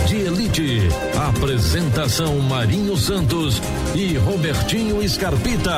de Elite. Apresentação Marinho Santos e Robertinho Scarpita.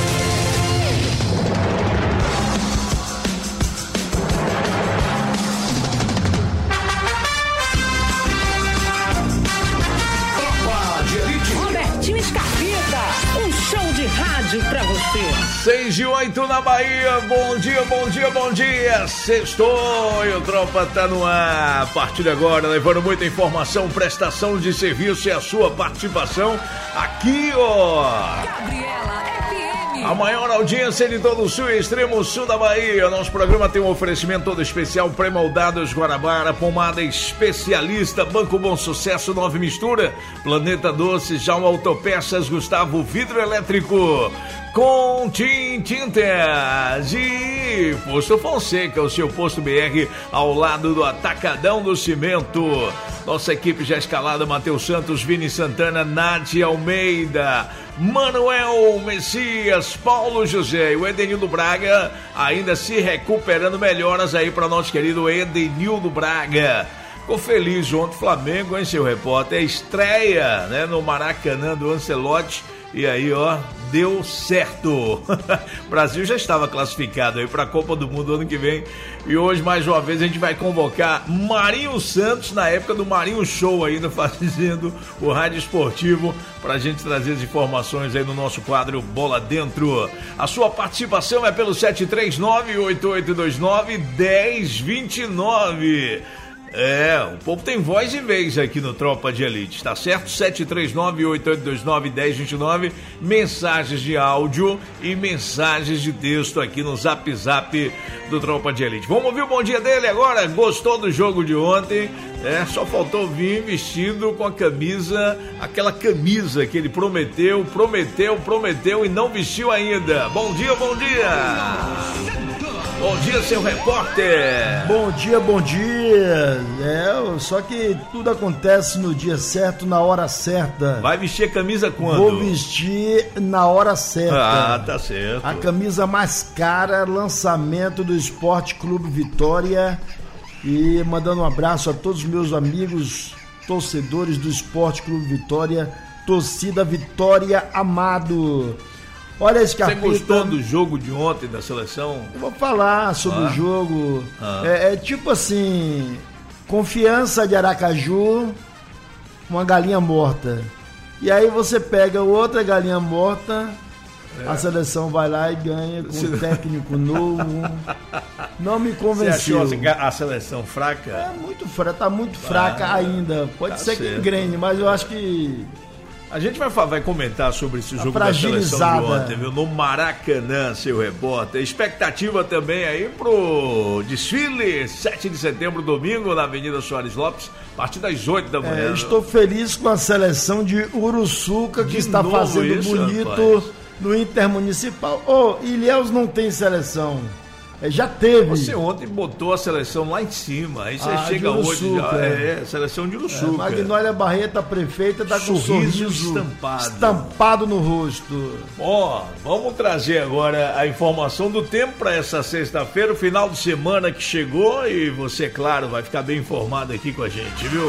Robertinho Scarpita, um show de rádio pra você. 6:08 na Bahia, bom dia, bom dia, bom dia. Sextou e o Tropa tá no ar. A partir de agora, levando muita informação, prestação de serviço e a sua participação aqui, ó. Gabriela FM. A maior audiência de todo o sul e extremo sul da Bahia. Nosso programa tem um oferecimento todo especial: Pré-moldados Guarabara, pomada especialista, Banco Bom Sucesso, Nove Mistura, Planeta Doce, Jalma Autopeças, Gustavo Vidro Elétrico, com Tintintas e Posto Fonseca, o seu posto BR ao lado do Atacadão do Cimento. Nossa equipe já escalada: Matheus Santos, Vini Santana, Nádia Almeida, Manuel Messias, Paulo José e o Edenildo Braga ainda se recuperando. Melhoras aí para nosso querido Edenildo Braga. Ficou feliz ontem, Flamengo, hein, seu repórter? Estreia, né, no Maracanã do Ancelotti. E aí, ó, deu certo. O Brasil já estava classificado aí para a Copa do Mundo ano que vem. E hoje, mais uma vez, a gente vai convocar Marinho Santos, na época do Marinho Show, ainda fazendo o rádio esportivo, para a gente trazer as informações aí no nosso quadro Bola Dentro. A sua participação é pelo 739-8829-1029. O povo tem voz e vez aqui no Tropa de Elite, tá certo? 739-8829-1029, mensagens de áudio e mensagens de texto aqui no Zap Zap do Tropa de Elite. Vamos ouvir o bom dia dele agora? Gostou do jogo de ontem? Só faltou vir vestido com a camisa, aquela camisa que ele prometeu e não vestiu ainda. Bom dia, bom dia! Bom dia, seu repórter. Bom dia, bom dia. Só que tudo acontece no dia certo, na hora certa. Vai vestir a camisa quando? Vou vestir na hora certa. Ah, tá certo. A camisa mais cara, lançamento do Esporte Clube Vitória. E mandando um abraço a todos os meus amigos, torcedores do Esporte Clube Vitória, torcida Vitória Amado. Olha, Scarpita, você gostou do jogo de ontem da seleção? Eu vou falar sobre o jogo. É tipo assim, Confiança de Aracaju, uma galinha morta. E aí você pega outra galinha morta, a seleção vai lá e ganha com um técnico novo. Não me convenceu. Você achou a seleção fraca? Muito fraca, tá muito fraca ainda. Pode ser que engrene, mas eu acho que... A gente vai comentar sobre esse jogo da seleção de ontem, viu? No Maracanã, seu repórter. Expectativa também aí pro desfile 7 de setembro, domingo, na Avenida Soares Lopes, a partir das 8 da manhã. Estou feliz com a seleção de Uruçuca, que está fazendo bonito no Intermunicipal. Ilhéus não tem seleção. Já teve. Você ontem botou a seleção lá em cima. Aí você chega hoje já. Seleção de Uruçuca. Magnólia Barreto, a prefeita, tá com um sorriso estampado no rosto. Vamos trazer agora a informação do tempo para essa sexta-feira, o final de semana que chegou. E você, claro, vai ficar bem informado aqui com a gente, viu?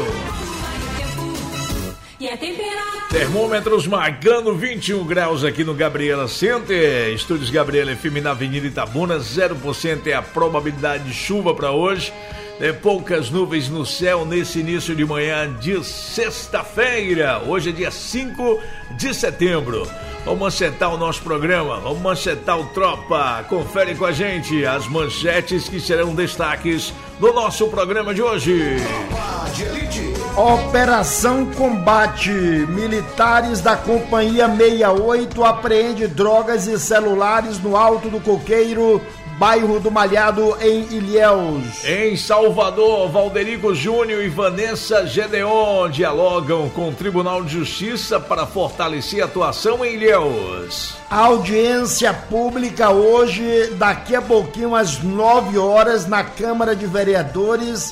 E a temperatura? Termômetros marcando 21 graus aqui no Gabriela Center. Estúdios Gabriela FM na Avenida Itabuna. 0% é a probabilidade de chuva para hoje. Poucas nuvens no céu nesse início de manhã de sexta-feira. Hoje é dia 5 de setembro. Vamos manchetar o nosso programa, vamos manchetar o Tropa. Confere com a gente as manchetes que serão destaques no nosso programa de hoje. Tropa de Elite. Operação Combate. Militares da Companhia 68 apreende drogas e celulares no Alto do Coqueiro, bairro do Malhado, em Ilhéus. Em Salvador, Valderico Júnior e Vanessa Gedeon dialogam com o Tribunal de Justiça para fortalecer a atuação em Ilhéus. Audiência pública hoje, daqui a pouquinho às 9 horas, na Câmara de Vereadores,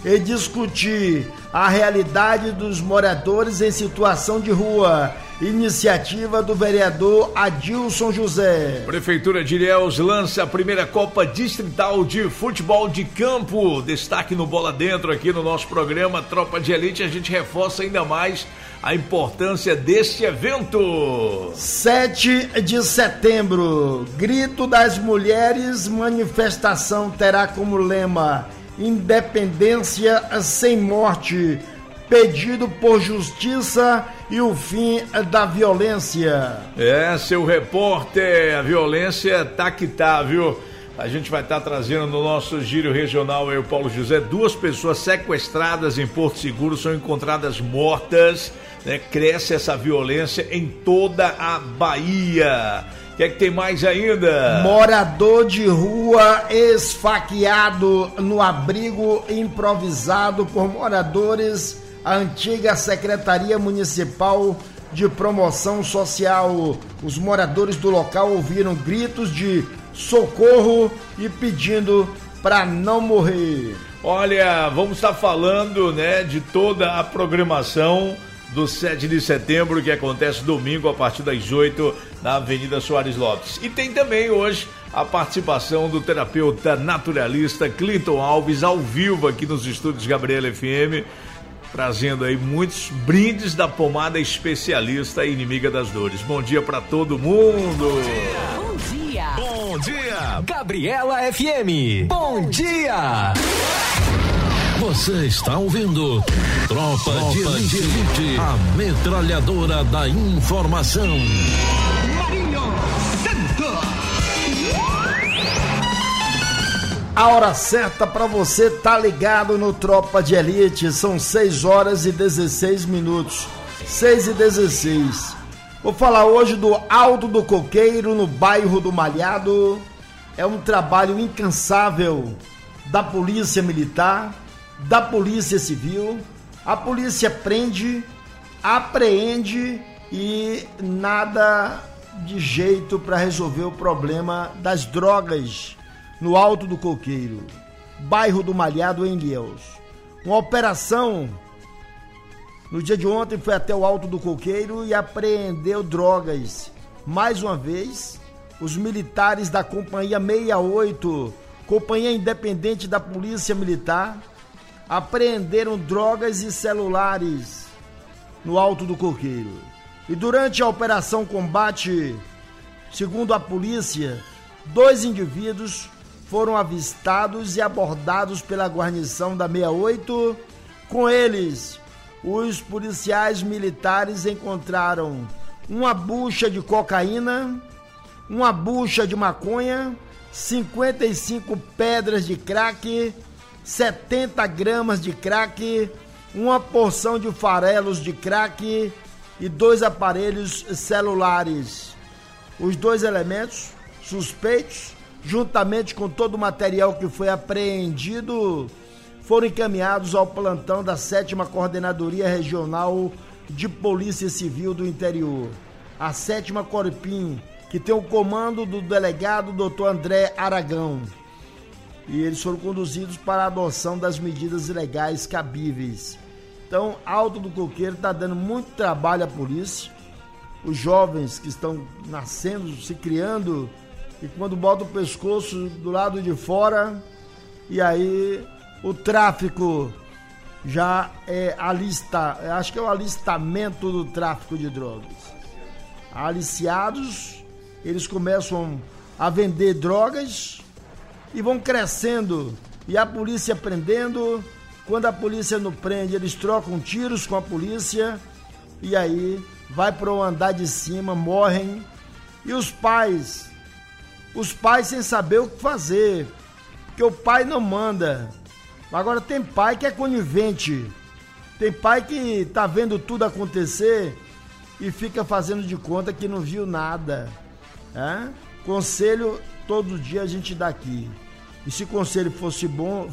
e discutir a realidade dos moradores em situação de rua. Iniciativa do vereador Adilson José. Prefeitura de Ilhéus lança a primeira Copa Distrital de Futebol de Campo. Destaque no Bola Dentro aqui no nosso programa Tropa de Elite. A gente reforça ainda mais a importância deste evento. 7 de setembro, Grito das Mulheres, manifestação terá como lema Independência sem morte, pedido por justiça e o fim da violência. Seu repórter, a violência tá que tá, viu? A gente vai estar trazendo no nosso giro regional, eu, Paulo José, 2 pessoas sequestradas em Porto Seguro são encontradas mortas, né? Cresce essa violência em toda a Bahia. O que é que tem mais ainda? Morador de rua esfaqueado no abrigo improvisado por moradores. A antiga Secretaria Municipal de Promoção Social. Os moradores do local ouviram gritos de socorro e pedindo para não morrer. Olha, vamos estar falando, né, de toda a programação do 7 de setembro, que acontece domingo a partir das 8 na Avenida Soares Lopes. E tem também hoje a participação do terapeuta naturalista Clinton Alves ao vivo aqui nos estúdios Gabriela FM, trazendo aí muitos brindes da pomada especialista e inimiga das dores. Bom dia pra todo mundo! Bom dia! Bom dia! Gabriela FM! Bom dia! Você está ouvindo Tropa de Elite, a metralhadora da informação. A hora certa para você tá ligado no Tropa de Elite, são 6 horas e 16 minutos, 6 e 16. Vou falar hoje do Alto do Coqueiro, no bairro do Malhado. É um trabalho incansável da Polícia Militar, da Polícia Civil. A polícia prende, apreende e nada de jeito para resolver o problema das drogas no Alto do Coqueiro, bairro do Malhado, em Ilhéus. Uma operação no dia de ontem foi até o Alto do Coqueiro e apreendeu drogas. Mais uma vez, os militares da Companhia 68, Companhia Independente da Polícia Militar, apreenderam drogas e celulares no Alto do Coqueiro. E durante a Operação Combate, segundo a polícia, 2 indivíduos foram avistados e abordados pela guarnição da 68. Com eles, os policiais militares encontraram uma bucha de cocaína, uma bucha de maconha, 55 pedras de crack, 70 gramas de crack, uma porção de farelos de crack e 2 aparelhos celulares. Os 2 elementos suspeitos, juntamente com todo o material que foi apreendido, foram encaminhados ao plantão da 7ª Coordenadoria Regional de Polícia Civil do Interior, a 7ª Corpim, que tem o comando do delegado Dr. André Aragão. E eles foram conduzidos para a adoção das medidas legais cabíveis. Então, Alto do Coqueiro está dando muito trabalho à polícia. Os jovens que estão nascendo, se criando, e quando bota o pescoço do lado de fora, e aí o tráfico já é acho que é o alistamento do tráfico de drogas. Aliciados, eles começam a vender drogas e vão crescendo, e a polícia prendendo. Quando a polícia não prende, eles trocam tiros com a polícia, e aí vai para o andar de cima, morrem, e os pais sem saber o que fazer, porque o pai não manda. Agora tem pai que é conivente, tem pai que tá vendo tudo acontecer e fica fazendo de conta que não viu nada. Conselho todo dia a gente dá aqui, e se o conselho fosse bom,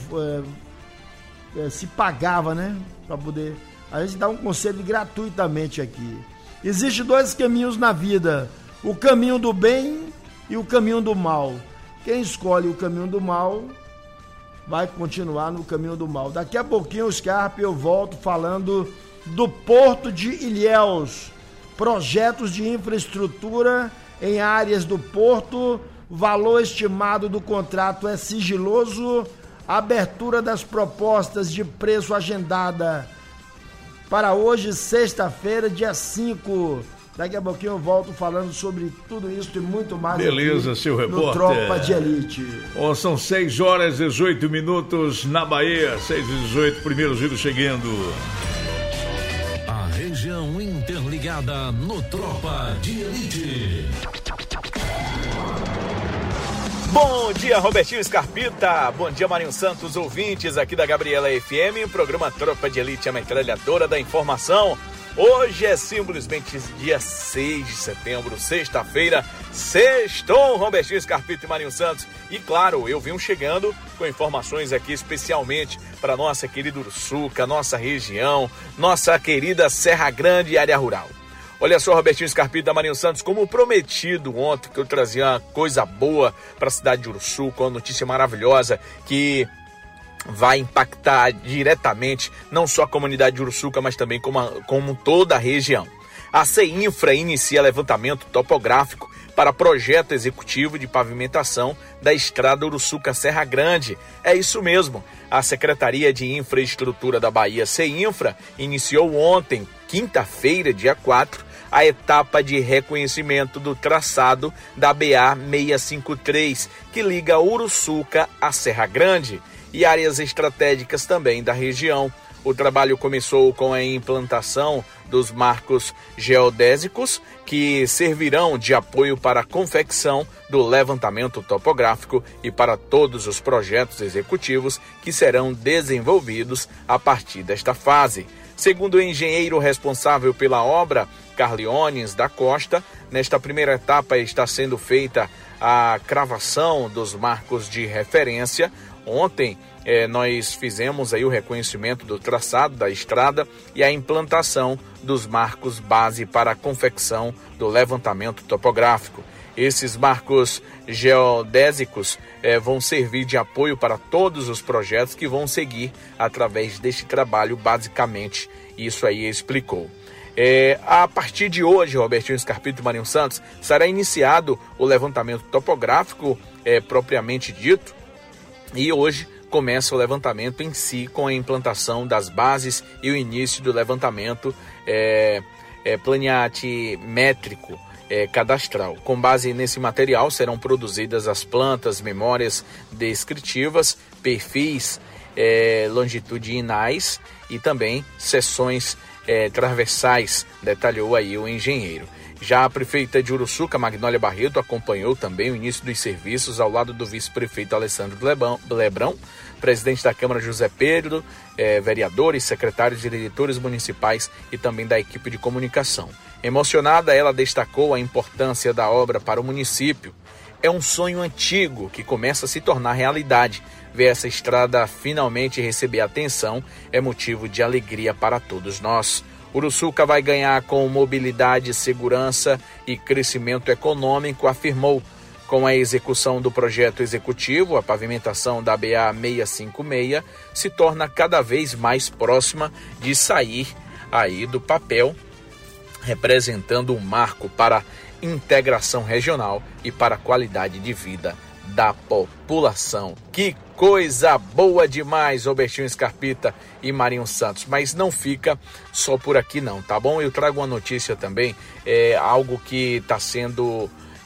se pagava, né, para poder, a gente dá um conselho gratuitamente aqui. Existem 2 caminhos na vida, o caminho do bem e o caminho do mal. Quem escolhe o caminho do mal vai continuar no caminho do mal. Daqui a pouquinho, Scarpe, eu volto falando do Porto de Ilhéus. Projetos de infraestrutura em áreas do Porto, valor estimado do contrato é sigiloso, abertura das propostas de preço agendada para hoje, sexta-feira, dia 5. Daqui a pouquinho eu volto falando sobre tudo isso e muito mais. Beleza, seu repórter. No Tropa de Elite. Oh, são 6 horas e 18 minutos na Bahia. 6h18, primeiro giro chegando. A região interligada no Tropa de Elite. Bom dia, Robertinho Scarpita. Bom dia, Marinho Santos, ouvintes aqui da Gabriela FM, programa Tropa de Elite, a metralhadora da informação. Hoje é simplesmente dia 6 de setembro, sexta-feira, sextou, Robertinho Scarpita e Marinho Santos. E claro, eu vim chegando com informações aqui especialmente para nossa querida Uruçuca, nossa região, nossa querida Serra Grande e área rural. Olha só, Robertinho Scarpita, Marinho Santos, como prometido ontem que eu trazia uma coisa boa para a cidade de Uruçuca, uma notícia maravilhosa que vai impactar diretamente não só a comunidade de Uruçuca, mas também como toda a região. A CEINFRA inicia levantamento topográfico para projeto executivo de pavimentação da estrada Uruçuca-Serra Grande. É isso mesmo. A Secretaria de Infraestrutura da Bahia, CEINFRA, iniciou ontem, quinta-feira, dia 4, a etapa de reconhecimento do traçado da BA-653, que liga Uruçuca à Serra Grande e áreas estratégicas também da região. O trabalho começou com a implantação dos marcos geodésicos, que servirão de apoio para a confecção do levantamento topográfico e para todos os projetos executivos que serão desenvolvidos a partir desta fase. Segundo o engenheiro responsável pela obra, Carliones da Costa, nesta primeira etapa está sendo feita a cravação dos marcos de referência. Ontem nós fizemos aí o reconhecimento do traçado da estrada e a implantação dos marcos base para a confecção do levantamento topográfico. Esses marcos geodésicos vão servir de apoio para todos os projetos que vão seguir através deste trabalho, basicamente, isso aí explicou. A partir de hoje, Robertinho Scarpita e Marinho Santos, será iniciado o levantamento topográfico propriamente dito, e hoje começa o levantamento em si com a implantação das bases e o início do levantamento planimétrico cadastral. Com base nesse material serão produzidas as plantas, memórias descritivas, perfis longitudinais e também seções transversais, detalhou aí o engenheiro. Já a prefeita de Uruçuca, Magnólia Barreto, acompanhou também o início dos serviços ao lado do vice-prefeito Alessandro Lebrão, presidente da Câmara José Pedro, vereadores, secretários e diretores municipais e também da equipe de comunicação. Emocionada, ela destacou a importância da obra para o município. É um sonho antigo que começa a se tornar realidade. Ver essa estrada finalmente receber atenção é motivo de alegria para todos nós. Uruçuca vai ganhar com mobilidade, segurança e crescimento econômico, afirmou. Com a execução do projeto executivo, a pavimentação da BA-656 se torna cada vez mais próxima de sair aí do papel, representando um marco para a integração regional e para a qualidade de vida da população. Que coisa boa demais, Robertinho Scarpita e Marinho Santos. Mas não fica só por aqui não, tá bom? Eu trago uma notícia também, algo que está sendo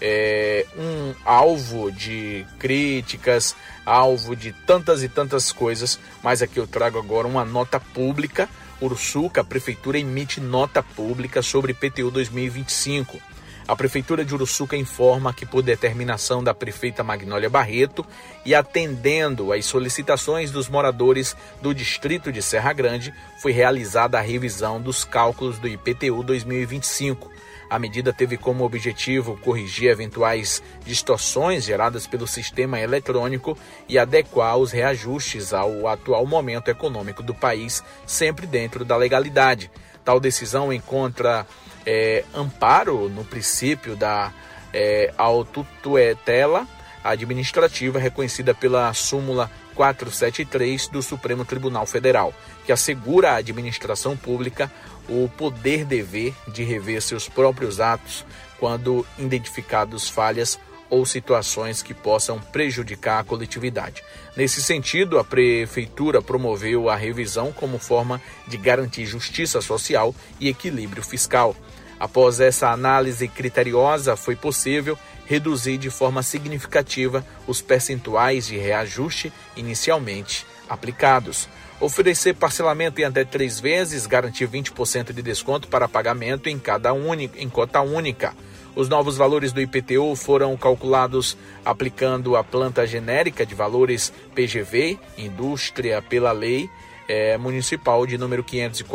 um alvo de críticas, alvo de tantas e tantas coisas, mas aqui eu trago agora uma nota pública. Uruçuca, a prefeitura emite nota pública sobre IPTU 2025. A Prefeitura de Uruçuca informa que, por determinação da prefeita Magnólia Barreto e atendendo às solicitações dos moradores do distrito de Serra Grande, foi realizada a revisão dos cálculos do IPTU 2025. A medida teve como objetivo corrigir eventuais distorções geradas pelo sistema eletrônico e adequar os reajustes ao atual momento econômico do país, sempre dentro da legalidade. Tal decisão encontra amparo no princípio da autotutela administrativa reconhecida pela súmula 473 do Supremo Tribunal Federal, que assegura à administração pública o poder-dever de rever seus próprios atos quando identificados falhas ou situações que possam prejudicar a coletividade. Nesse sentido, a Prefeitura promoveu a revisão como forma de garantir justiça social e equilíbrio fiscal. Após essa análise criteriosa, foi possível reduzir de forma significativa os percentuais de reajuste inicialmente aplicados. Oferecer parcelamento em até 3 vezes, garantir 20% de desconto para pagamento em cota única. Os novos valores do IPTU foram calculados aplicando a planta genérica de valores PGV, indústria, pela lei municipal de número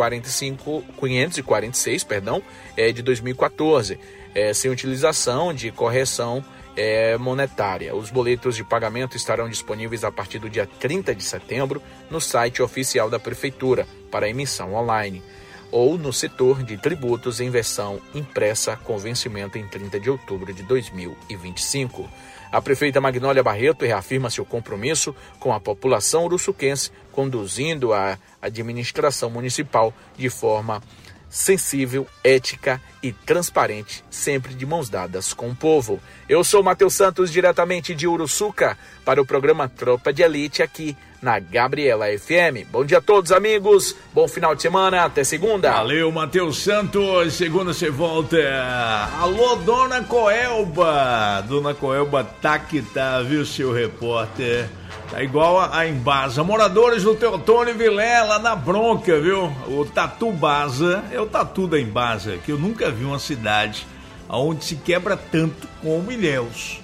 546, de 2014, sem utilização de correção monetária. Os boletos de pagamento estarão disponíveis a partir do dia 30 de setembro no site oficial da Prefeitura para emissão online, ou no setor de tributos em versão impressa com vencimento em 30 de outubro de 2025. A prefeita Magnólia Barreto reafirma seu compromisso com a população uruçuquense, conduzindo a administração municipal de forma sensível, ética e transparente, sempre de mãos dadas com o povo. Eu sou Matheus Santos, diretamente de Uruçuca, para o programa Tropa de Elite, aqui na Gabriela FM. Bom dia a todos, amigos. Bom final de semana. Até segunda. Valeu, Matheus Santos. Segunda você volta. Alô, Dona Coelba. Dona Coelba tá que tá, viu, seu repórter? Tá igual a Embasa. Moradores do Teotônio Vilela, na bronca, viu? O Tatu Baza é o tatu da Embasa, que eu nunca vi uma cidade onde se quebra tanto como Ilhéus.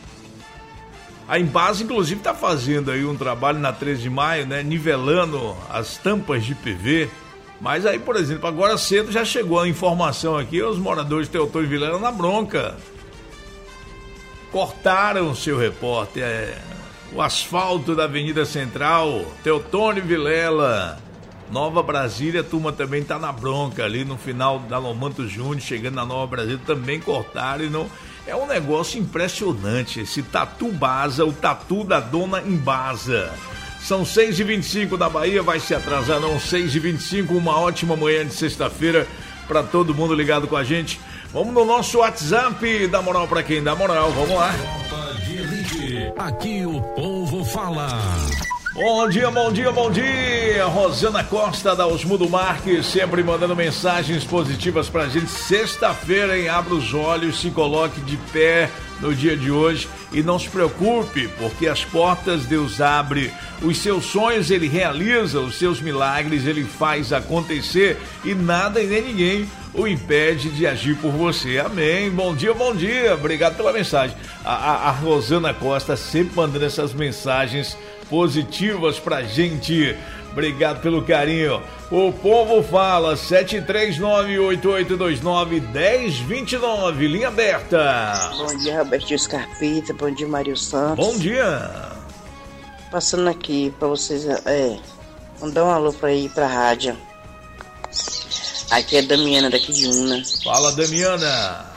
A Embasa, inclusive, está fazendo aí um trabalho na 13 de maio, né? Nivelando as tampas de PV. Mas aí, por exemplo, agora cedo já chegou a informação aqui, os moradores de Teotônio Vilela na bronca. Cortaram, seu repórter, o asfalto da Avenida Central, Teotônio Vilela, Nova Brasília, a turma também tá na bronca ali no final da Lomanto Júnior, chegando na Nova Brasília, também cortaram e não... É um negócio impressionante, esse Tatu Baza, o tatu da Dona Embasa. São 6h25 da Bahia, vai se atrasar não, 6h25, uma ótima manhã de sexta-feira para todo mundo ligado com a gente. Vamos no nosso WhatsApp, dá moral para quem dá moral, vamos lá. Tropa de Elite, aqui o povo fala. Bom dia, bom dia, bom dia. Rosana Costa da Osmundo Marques, sempre mandando mensagens positivas pra gente. Sexta-feira, hein? Abra os olhos, se coloque de pé no dia de hoje e não se preocupe, porque as portas Deus abre, os seus sonhos Ele realiza, os seus milagres Ele faz acontecer e nada e nem ninguém o impede de agir por você. Amém. Bom dia, bom dia. Obrigado pela mensagem. A Rosana Costa sempre mandando essas mensagens positivas pra gente. Obrigado pelo carinho. O povo fala 739-8829-1029, linha aberta. Bom dia, Robertinho Scarpita. Bom dia, Mário Santos. Bom dia. Passando aqui pra vocês mandar um alô pra ir pra rádio. Aqui é Damiana daqui de Una. Fala, Damiana.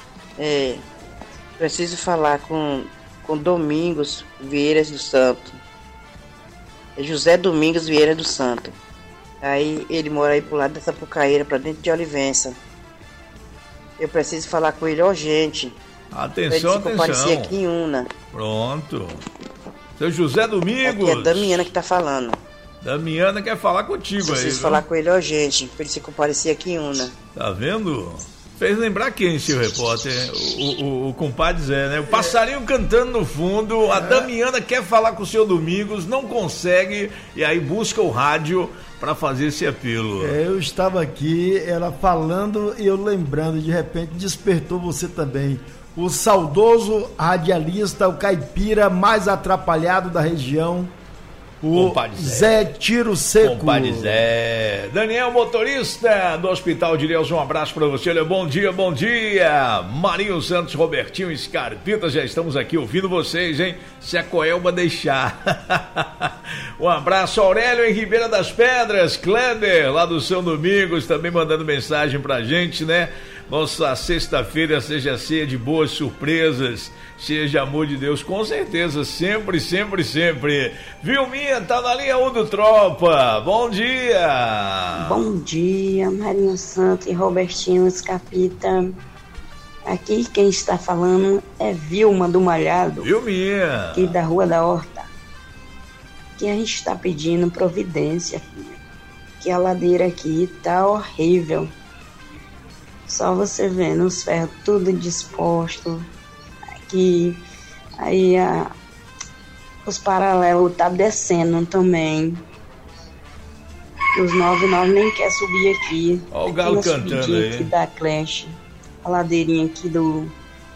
Preciso falar com Domingos Vieira do Santo. É José Domingos Vieira do Santo. Aí ele mora aí pro lado da Sapucaíra, pra dentro de Olivença. Eu preciso falar com ele urgente. Atenção, pra ele se comparecer aqui em Una. Pronto. Seu José Domingos. Aqui é Damiana que tá falando. Damiana quer falar contigo aí. Preciso falar com ele urgente, pra ele se comparecer aqui em Una. Tá vendo? Fez lembrar quem, seu repórter? O compadre Zé, né? O passarinho cantando no fundo, a Damiana quer falar com o seu Domingos, não consegue, e aí busca o rádio para fazer esse apelo. Eu estava aqui, ela falando e eu lembrando, de repente despertou você também. O saudoso radialista, o caipira mais atrapalhado da região, o Zé Tiro Seco. Compadre Zé. Daniel, motorista do Hospital de Ilhéus, um abraço pra você. Olha, bom dia, bom dia. Marinho Santos, Robertinho Scarpita, já estamos aqui ouvindo vocês, hein? Se a Coelba deixar. Um abraço, Aurélio em Ribeira das Pedras, Kleber, lá do São Domingos, também mandando mensagem pra gente, né? Nossa sexta-feira seja cheia de boas surpresas, cheia de amor de Deus, com certeza, sempre, sempre, sempre. Vilminha, tá na linha 1 do Tropa, bom dia! Bom dia, Marinho Santos e Robertinho Escapita. Aqui quem está falando é Vilma do Malhado. Vilminha! Aqui da Rua da Horta. Que a gente está pedindo providência, filha. Que a ladeira aqui tá horrível. Só você vendo os ferros tudo disposto. Aqui, aí os paralelos tá descendo também. Os 99 nem quer subir aqui. Olha o galo cantando aí. Aqui da creche. A ladeirinha aqui do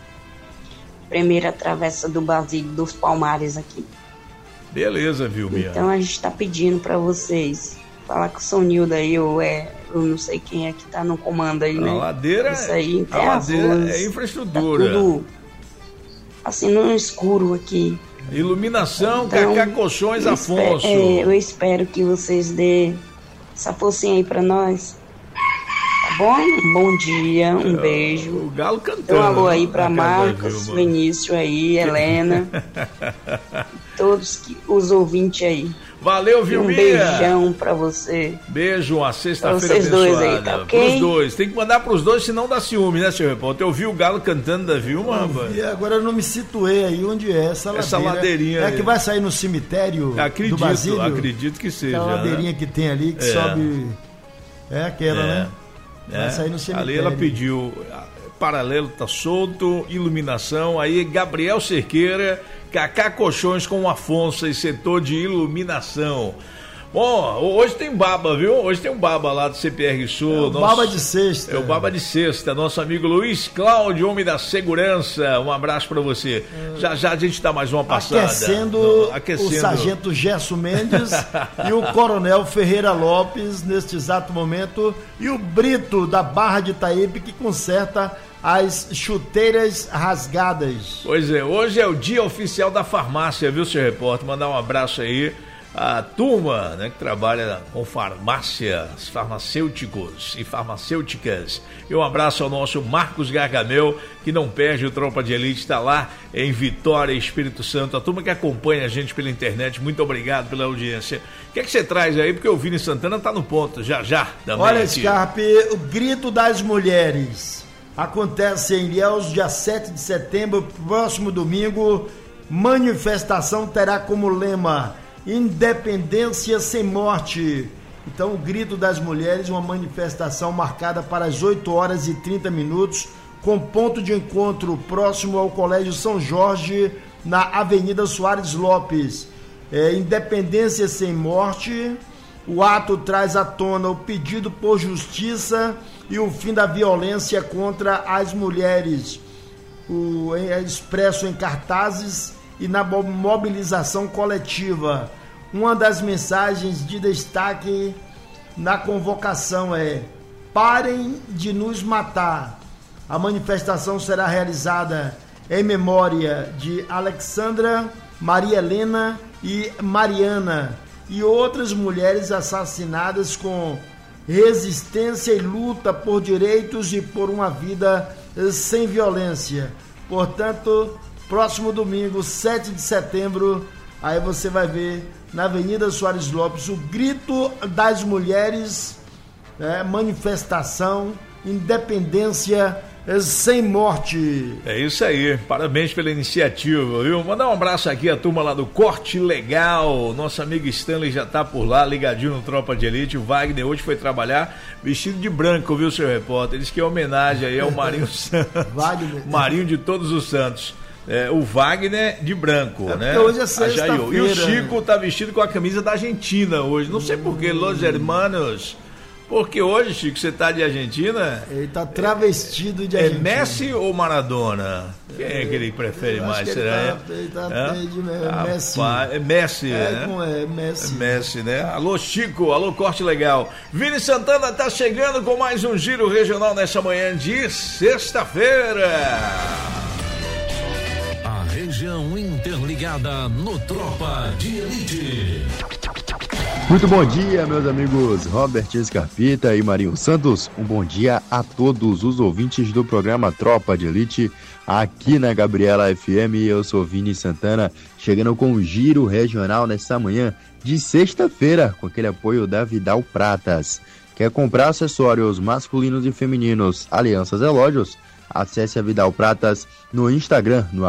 primeira travessa do Basílio dos Palmares aqui. Beleza, Vilminha. Então a gente tá pedindo pra vocês falar com o Sonildo aí, ou eu não sei quem é que tá no comando aí, né? A ladeira, isso aí, a ladeira é infraestrutura. Tá tudo assim no escuro aqui. Iluminação, então, Cacá Colchões Afonso. Eu espero que vocês dê essa forcinha aí pra nós. Tá bom? Um bom dia, um beijo. O galo cantando. Então, alô aí pra Marcos, Vinícius aí, Helena. Todos os ouvintes aí. Valeu, Vilminha. Um beijão pra você. Beijo, uma sexta-feira vocês abençoada. Dois aí, tá ok? Pros dois. Tem que mandar pros dois, senão dá ciúme, né, senhor repórter? Eu vi o galo cantando da Vilma, rapaz. E agora eu não me situei aí onde é essa ladeira. Essa ladeirinha. É que vai sair no cemitério do Basílio? Acredito que seja. Essa ladeirinha, né? Que tem ali, que sobe... É aquela, né? Vai sair no cemitério. Ali ela pediu... Paralelo tá solto, iluminação, aí Gabriel Cerqueira, Cacá Colchões com o Afonso e setor de iluminação. Bom, hoje tem baba, viu? Hoje tem um baba lá do CPR Sul. É o baba de sexta. É o baba de sexta, nosso amigo Luiz Cláudio, homem da segurança. Um abraço pra você. Já a gente dá mais uma passada. Aquecendo o sargento Gerson Mendes e o coronel Ferreira Lopes neste exato momento. E o Brito da Barra de Itaípe que conserta as chuteiras rasgadas. Pois é, hoje é o dia oficial da farmácia, viu, seu repórter? Mandar um abraço aí a turma, né, que trabalha com farmácias, farmacêuticos e farmacêuticas. E um abraço ao nosso Marcos Gargamel, que não perde o Tropa de Elite, está lá em Vitória, Espírito Santo. A turma que acompanha a gente pela internet, muito obrigado pela audiência. O que é que você traz aí? Porque o Vini Santana tá no ponto, já. Olha, Scarpe, o Grito das Mulheres acontece em Ilhéus, dia 7 de setembro, próximo domingo. Manifestação terá como lema Independência sem morte. Então, o Grito das Mulheres, uma manifestação marcada para as 8h30, com ponto de encontro próximo ao Colégio São Jorge, na Avenida Soares Lopes. Independência sem morte. O ato traz à tona o pedido por justiça e o fim da violência contra as mulheres. É expresso em cartazes e na mobilização coletiva. Uma das mensagens de destaque na convocação é: parem de nos matar. A manifestação será realizada em memória de Alexandra, Maria Helena e Mariana e outras mulheres assassinadas com resistência e luta por direitos e por uma vida sem violência. Portanto, próximo domingo, 7 de setembro, aí você vai ver na Avenida Soares Lopes o Grito das Mulheres, manifestação, independência sem morte. É isso aí, parabéns pela iniciativa, viu? Mandar um abraço aqui à turma lá do Corte Legal, nosso amigo Stanley já tá por lá, ligadinho no Tropa de Elite. O Wagner hoje foi trabalhar vestido de branco, viu, seu repórter? Diz que é homenagem aí ao Marinho Santos, Marinho de Todos os Santos. O Wagner de branco, né? Hoje é sexta-feira. E o Chico tá vestido com a camisa da Argentina hoje. Não sei porquê, Los Hermanos. Porque hoje, Chico, você tá de Argentina? Ele tá travestido de Argentina. É Messi ou Maradona? Quem é que ele prefere mais? Será? Ele tá de Messi. É Messi, né? É Messi. É Messi, né? Alô, Chico, alô, Corte Legal. Vini Santana tá chegando com mais um giro regional nessa manhã de sexta-feira. A região interligada no Tropa de Elite. Muito bom dia, meus amigos Robert Scarpita e Marinho Santos. Um bom dia a todos os ouvintes do programa Tropa de Elite, aqui na Gabriela FM. Eu sou Vini Santana, chegando com o Giro Regional nesta manhã de sexta-feira, com aquele apoio da Vidal Pratas. Quer comprar acessórios masculinos e femininos, alianças e relógios? Acesse a Vidal Pratas no Instagram, no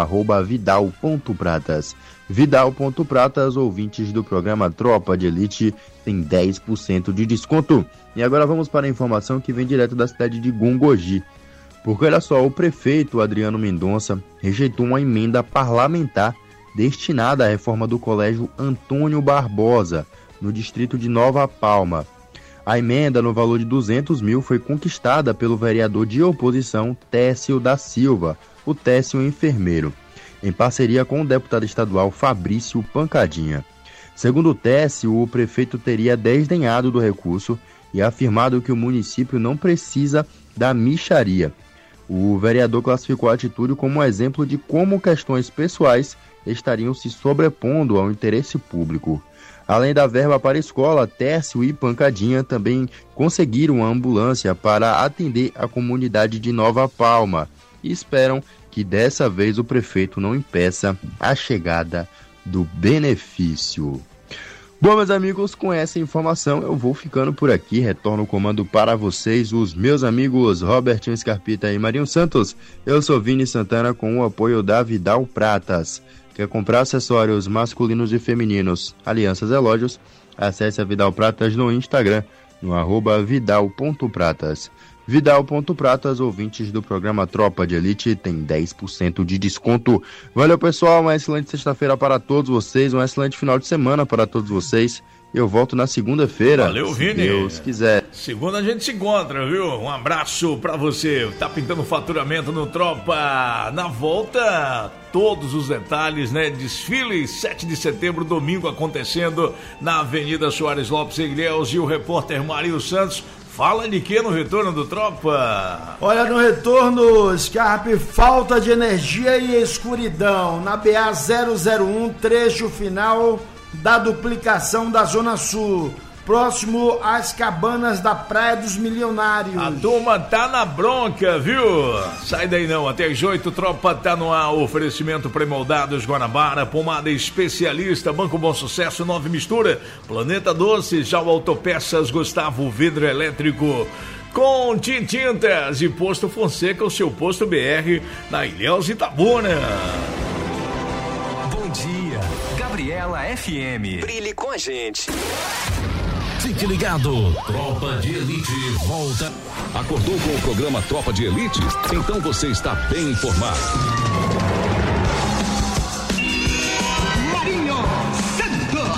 @vidal.pratas. Vidal.pratas, ouvintes do programa Tropa de Elite, tem 10% de desconto. E agora vamos para a informação que vem direto da cidade de Gongogi. Porque olha só, o prefeito Adriano Mendonça rejeitou uma emenda parlamentar destinada à reforma do Colégio Antônio Barbosa, no distrito de Nova Palma. A emenda, no valor de 200 mil, foi conquistada pelo vereador de oposição Técio da Silva, o Técio enfermeiro, em parceria com o deputado estadual Fabrício Pancadinha. Segundo o Técio, o prefeito teria desdenhado do recurso e afirmado que o município não precisa da mixaria. O vereador classificou a atitude como um exemplo de como questões pessoais estariam se sobrepondo ao interesse público. Além da verba para a escola, Técio e Pancadinha também conseguiram uma ambulância para atender a comunidade de Nova Palma e esperam que dessa vez o prefeito não impeça a chegada do benefício. Bom, meus amigos, com essa informação eu vou ficando por aqui. Retorno o comando para vocês, os meus amigos Robertinho Scarpita e Marinho Santos. Eu sou Vini Santana, com o apoio da Vidal Pratas. Quer comprar acessórios masculinos e femininos, alianças e relógios? Acesse a Vidal Pratas no Instagram, no @vidal.pratas. Vidal.pratas, ouvintes do programa Tropa de Elite, tem 10% de desconto. Valeu, pessoal, uma excelente sexta-feira para todos vocês, um excelente final de semana para todos vocês. Eu volto na segunda-feira. Valeu, Vini. Se Deus quiser. Segunda a gente se encontra, viu? Um abraço pra você. Tá pintando faturamento no Tropa. Na volta, todos os detalhes, né? Desfile 7 de setembro, domingo, acontecendo na Avenida Soares Lopes Ilhéus. E o repórter Marinho Santos fala de que no retorno do Tropa? Olha, no retorno, Scarpe, falta de energia e escuridão na BA 001, trecho final da duplicação da Zona Sul, próximo às cabanas da Praia dos Milionários. A turma tá na bronca, viu? Sai daí não, até as 8, Tropa tá no ar. Oferecimento pré-moldados Guanabara, pomada especialista, Banco Bom Sucesso, 9 Mistura, Planeta Doce, já o Autopeças Gustavo, vidro elétrico. Com Tintintas e Posto Fonseca, o seu posto BR na Ilhéus Itabuna. Bom dia, Gabriela FM. Brilhe com a gente. Fique ligado. Tropa de Elite volta. Acordou com o programa Tropa de Elite? Então você está bem informado. Marinho Santos.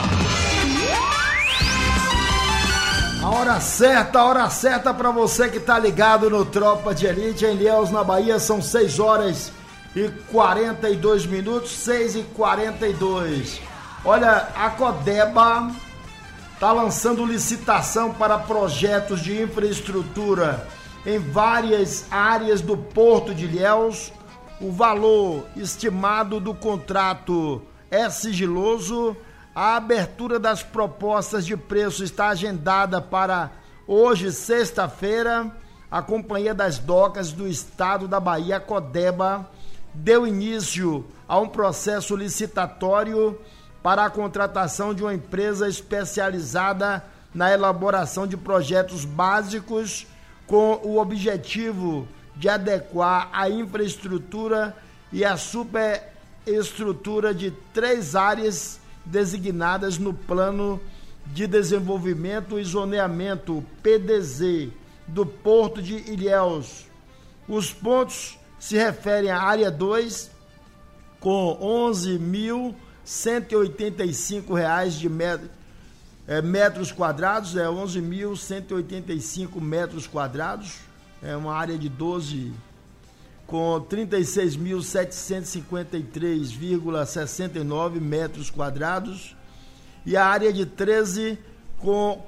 A hora certa para você que tá ligado no Tropa de Elite em Ilhéus, na Bahia, são 6 horas e 42 minutos, 6h42. Olha, a Codeba está lançando licitação para projetos de infraestrutura em várias áreas do Porto de Ilhéus. O valor estimado do contrato é sigiloso. A abertura das propostas de preço está agendada para hoje, sexta-feira. A Companhia das Docas do Estado da Bahia, a Codeba, deu início a um processo licitatório para a contratação de uma empresa especializada na elaboração de projetos básicos com o objetivo de adequar a infraestrutura e a superestrutura de 3 áreas designadas no Plano de Desenvolvimento e Zoneamento, PDZ, do Porto de Ilhéus. Os pontos se referem à área 2, com R$11.185 de metros quadrados, 11.185 metros quadrados, é uma área de 12, com 36.753,69 metros quadrados, e a área de 13, com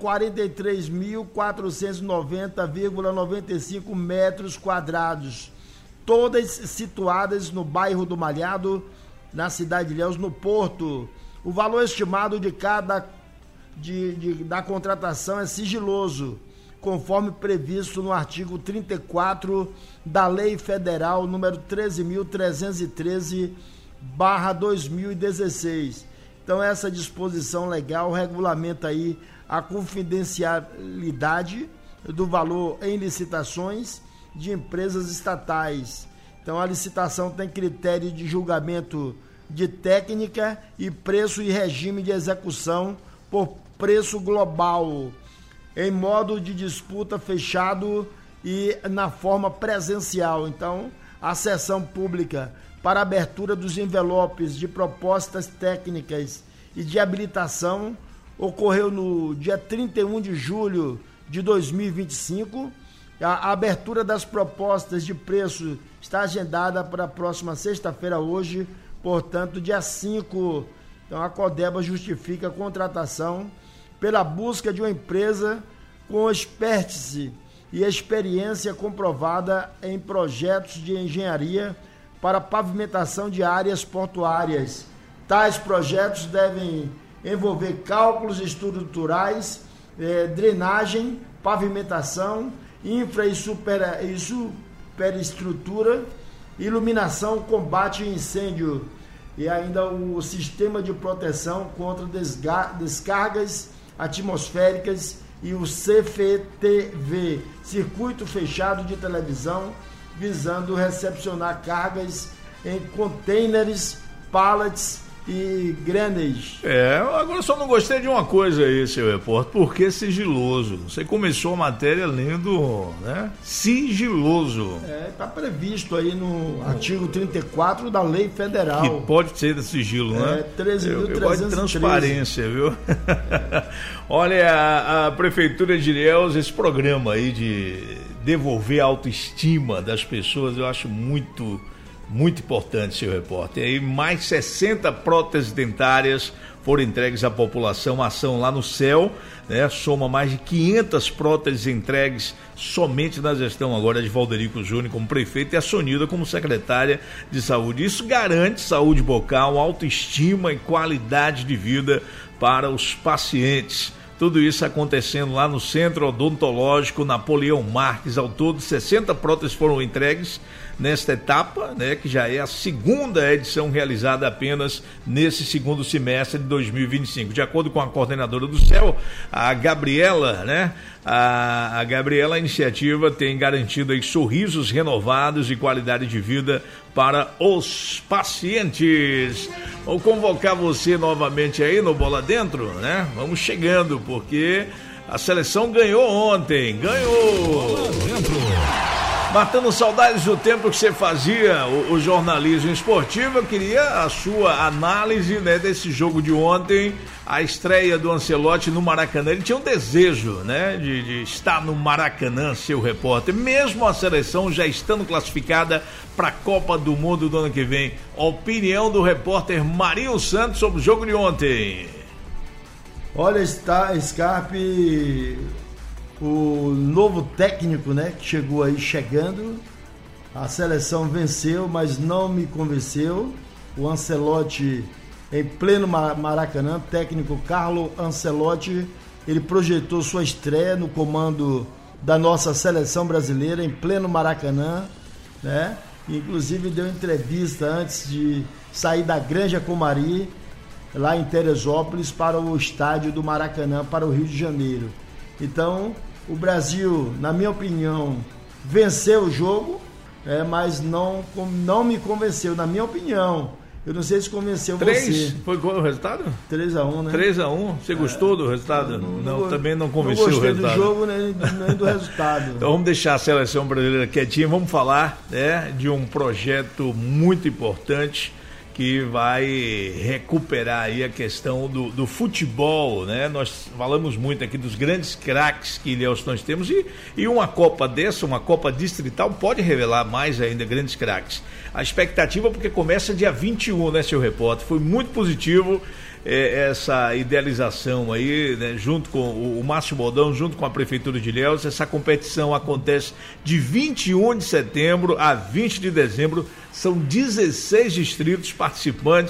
43.490,95 metros quadrados, todas situadas no bairro do Malhado, na cidade de Ilhéus, no Porto. O valor estimado de cada da contratação é sigiloso, conforme previsto no artigo 34 da Lei Federal número 13.313/2016. Então essa disposição legal regulamenta aí a confidencialidade do valor em licitações de empresas estatais. Então a licitação tem critério de julgamento de técnica e preço e regime de execução por preço global, em modo de disputa fechado e na forma presencial. Então, a sessão pública para abertura dos envelopes de propostas técnicas e de habilitação ocorreu no dia 31 de julho de 2025. A abertura das propostas de preço está agendada para a próxima sexta-feira, hoje, portanto, dia 5. Então, a Codeba justifica a contratação pela busca de uma empresa com expertise e experiência comprovada em projetos de engenharia para pavimentação de áreas portuárias. Tais projetos devem envolver cálculos estruturais, drenagem, pavimentação, infra e superestrutura, iluminação, combate a incêndio e ainda o sistema de proteção contra descargas atmosféricas e o CFTV, circuito fechado de televisão, visando recepcionar cargas em containers, pallets e grandes. Agora só não gostei de uma coisa aí, seu repórter, porque sigiloso. Você começou a matéria lendo, né? Sigiloso. Está previsto aí no artigo 34 da Lei Federal. Que pode ser de sigilo, né? 13.313. Eu gosto de transparência, viu? Olha, a Prefeitura de Ilhéus, esse programa aí de devolver a autoestima das pessoas, eu acho muito importante, seu repórter. E aí, mais 60 próteses dentárias foram entregues à população. A ação lá no céu, né, soma mais de 500 próteses entregues somente na gestão agora de Valderico Júnior como prefeito e a Sonilda como secretária de saúde. Isso garante saúde bucal, autoestima e qualidade de vida para os pacientes. Tudo isso acontecendo lá no Centro Odontológico Napoleão Marques. Ao todo, 60 próteses foram entregues nesta etapa, né, que já é a segunda edição realizada apenas nesse segundo semestre de 2025. De acordo com a coordenadora do CEL, a Gabriela, né, a Gabriela, a iniciativa tem garantido aí sorrisos renovados e qualidade de vida para os pacientes. Vou convocar você novamente aí no Bola Dentro, né? Vamos chegando, porque a seleção ganhou ontem. Ganhou! Bola Dentro. Matando saudades do tempo que você fazia o jornalismo esportivo, eu queria a sua análise, né, desse jogo de ontem, a estreia do Ancelotti no Maracanã. Ele tinha um desejo, né, de estar no Maracanã, seu repórter, mesmo a seleção já estando classificada para a Copa do Mundo do ano que vem. Opinião do repórter Marinho Santos sobre o jogo de ontem. Olha, Scarpe, o novo técnico, né, que chegou aí chegando. A seleção venceu, mas não me convenceu. O Ancelotti em pleno Maracanã, técnico Carlo Ancelotti, ele projetou sua estreia no comando da nossa seleção brasileira em pleno Maracanã, né? Inclusive deu entrevista antes de sair da Granja Comari, lá em Teresópolis, para o estádio do Maracanã, para o Rio de Janeiro. Então, o Brasil, na minha opinião, venceu o jogo, mas não me convenceu, na minha opinião. Eu não sei se convenceu 3, você. Foi qual o resultado? 3-1, né? 3-1. Você gostou do resultado? Não, também não convenceu o resultado. Não gostei do jogo nem do resultado. Então vamos deixar a seleção brasileira quietinha. Vamos falar, né, de um projeto muito importante que vai recuperar aí a questão do futebol, né? Nós falamos muito aqui dos grandes craques que Ilhéus nós temos e uma Copa dessa, uma Copa distrital, pode revelar mais ainda grandes craques. A expectativa, porque começa dia 21, né, seu repórter? Foi muito positivo essa idealização aí, né, junto com o Márcio Baldão, junto com a Prefeitura de Ilhéus. Essa competição acontece de 21 de setembro a 20 de dezembro. São 16 distritos participantes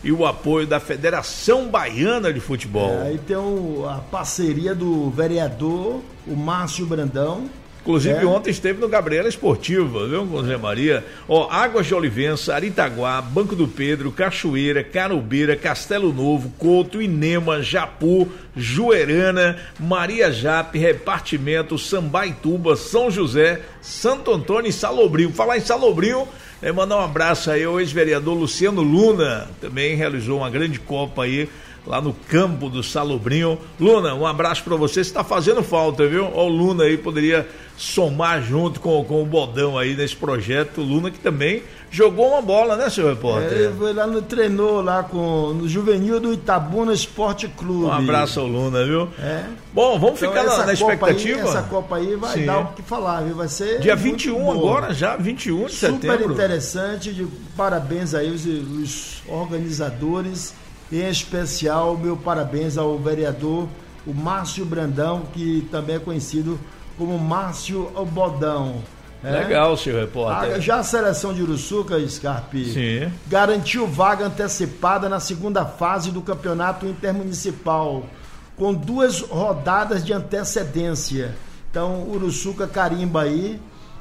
e o apoio da Federação Baiana de Futebol. Aí tem a parceria do vereador, o Márcio Brandão. Inclusive ontem esteve no Gabriela Esportiva, viu, José Maria? Águas de Olivença, Aritaguá, Banco do Pedro, Cachoeira, Carubeira, Castelo Novo, Couto, Inema, Japu, Juerana, Maria Jape, Repartimento, Sambaituba, São José, Santo Antônio e Salobrinho. Falar em Salobrinho, mandar um abraço aí ao ex-vereador Luciano Luna, também realizou uma grande Copa aí, lá no campo do Salobrinho. Luna, um abraço pra você está fazendo falta, viu? O Luna aí poderia somar junto com o Bodão aí nesse projeto. O Luna que também jogou uma bola, né, senhor repórter? Ele foi lá treinou lá no juvenil do Itabuna Esporte Clube. Um abraço ao Luna, viu? Bom, vamos então, ficar na expectativa. Essa Copa aí vai dar o que falar, viu? Vai ser dia 21 agora, já 21 de setembro. Super interessante, parabéns aí os organizadores. Em especial, meu parabéns ao vereador, o Márcio Brandão, que também é conhecido como Márcio Bodão. Legal, senhor repórter. Já a seleção de Uruçuca, Scarpi, garantiu vaga antecipada na segunda fase do campeonato intermunicipal, com 2 rodadas de antecedência. Então, Uruçuca carimba aí,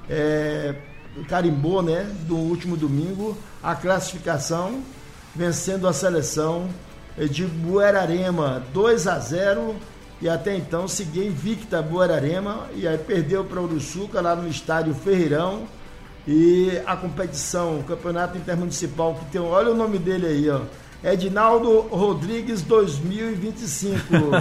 carimbou, né, do último domingo, a classificação, vencendo a seleção de Buerarema 2-0, e até então seguia invicta Buerarema, e aí perdeu para Uruçuca lá no estádio Ferreirão. E a competição, o campeonato intermunicipal, que tem, olha o nome dele aí, ó, Edinaldo Rodrigues 2025.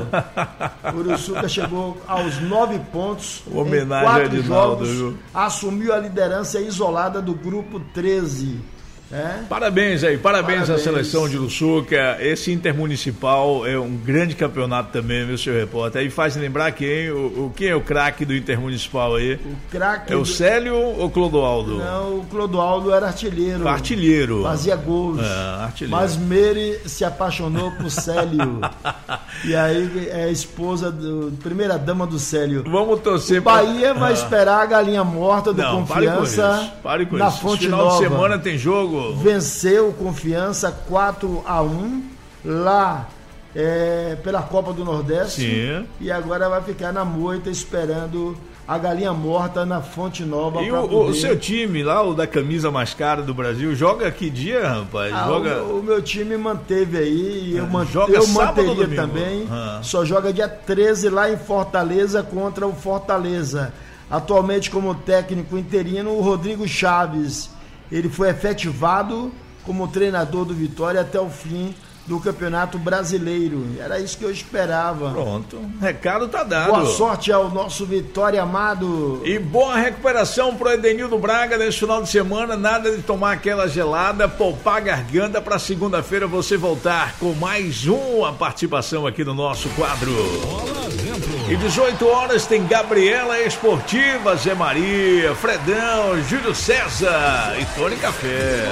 Uruçuca chegou aos 9 pontos em 4 jogos, assumiu a liderança isolada do grupo 13. Parabéns à seleção de Uruçuca. Esse intermunicipal é um grande campeonato também, meu senhor repórter. Aí faz lembrar quem é o craque do intermunicipal aí? O craque o Célio ou Clodoaldo? Não, o Clodoaldo era artilheiro. Artilheiro. Fazia gols. Artilheiro. Mas Meire se apaixonou por Célio. E aí é a esposa primeira dama do Célio. Vamos torcer. O Bahia vai esperar a galinha morta do Confiança. Pare com na isso. Fonte Final Nova. de semana tem jogo. Venceu o Confiança 4-1 lá pela Copa do Nordeste. Sim. E agora vai ficar na moita esperando a galinha morta na Fonte Nova. E o seu time lá, o da camisa mais cara do Brasil, joga que dia, rapaz? O meu time manteve aí, e eu manteria também. Só joga dia 13 lá em Fortaleza contra o Fortaleza. Atualmente como técnico interino, o Rodrigo Chaves. Ele foi efetivado como treinador do Vitória até o fim do Campeonato Brasileiro. Era isso que eu esperava. Pronto, recado tá dado. Boa sorte ao nosso Vitória amado. E boa recuperação pro Edenildo Braga nesse final de semana. Nada de tomar aquela gelada, poupar a garganta para segunda-feira você voltar com mais uma participação aqui no nosso quadro. E 18 horas tem Gabriela Esportiva, Zé Maria, Fredão, Júlio César e Tony Café.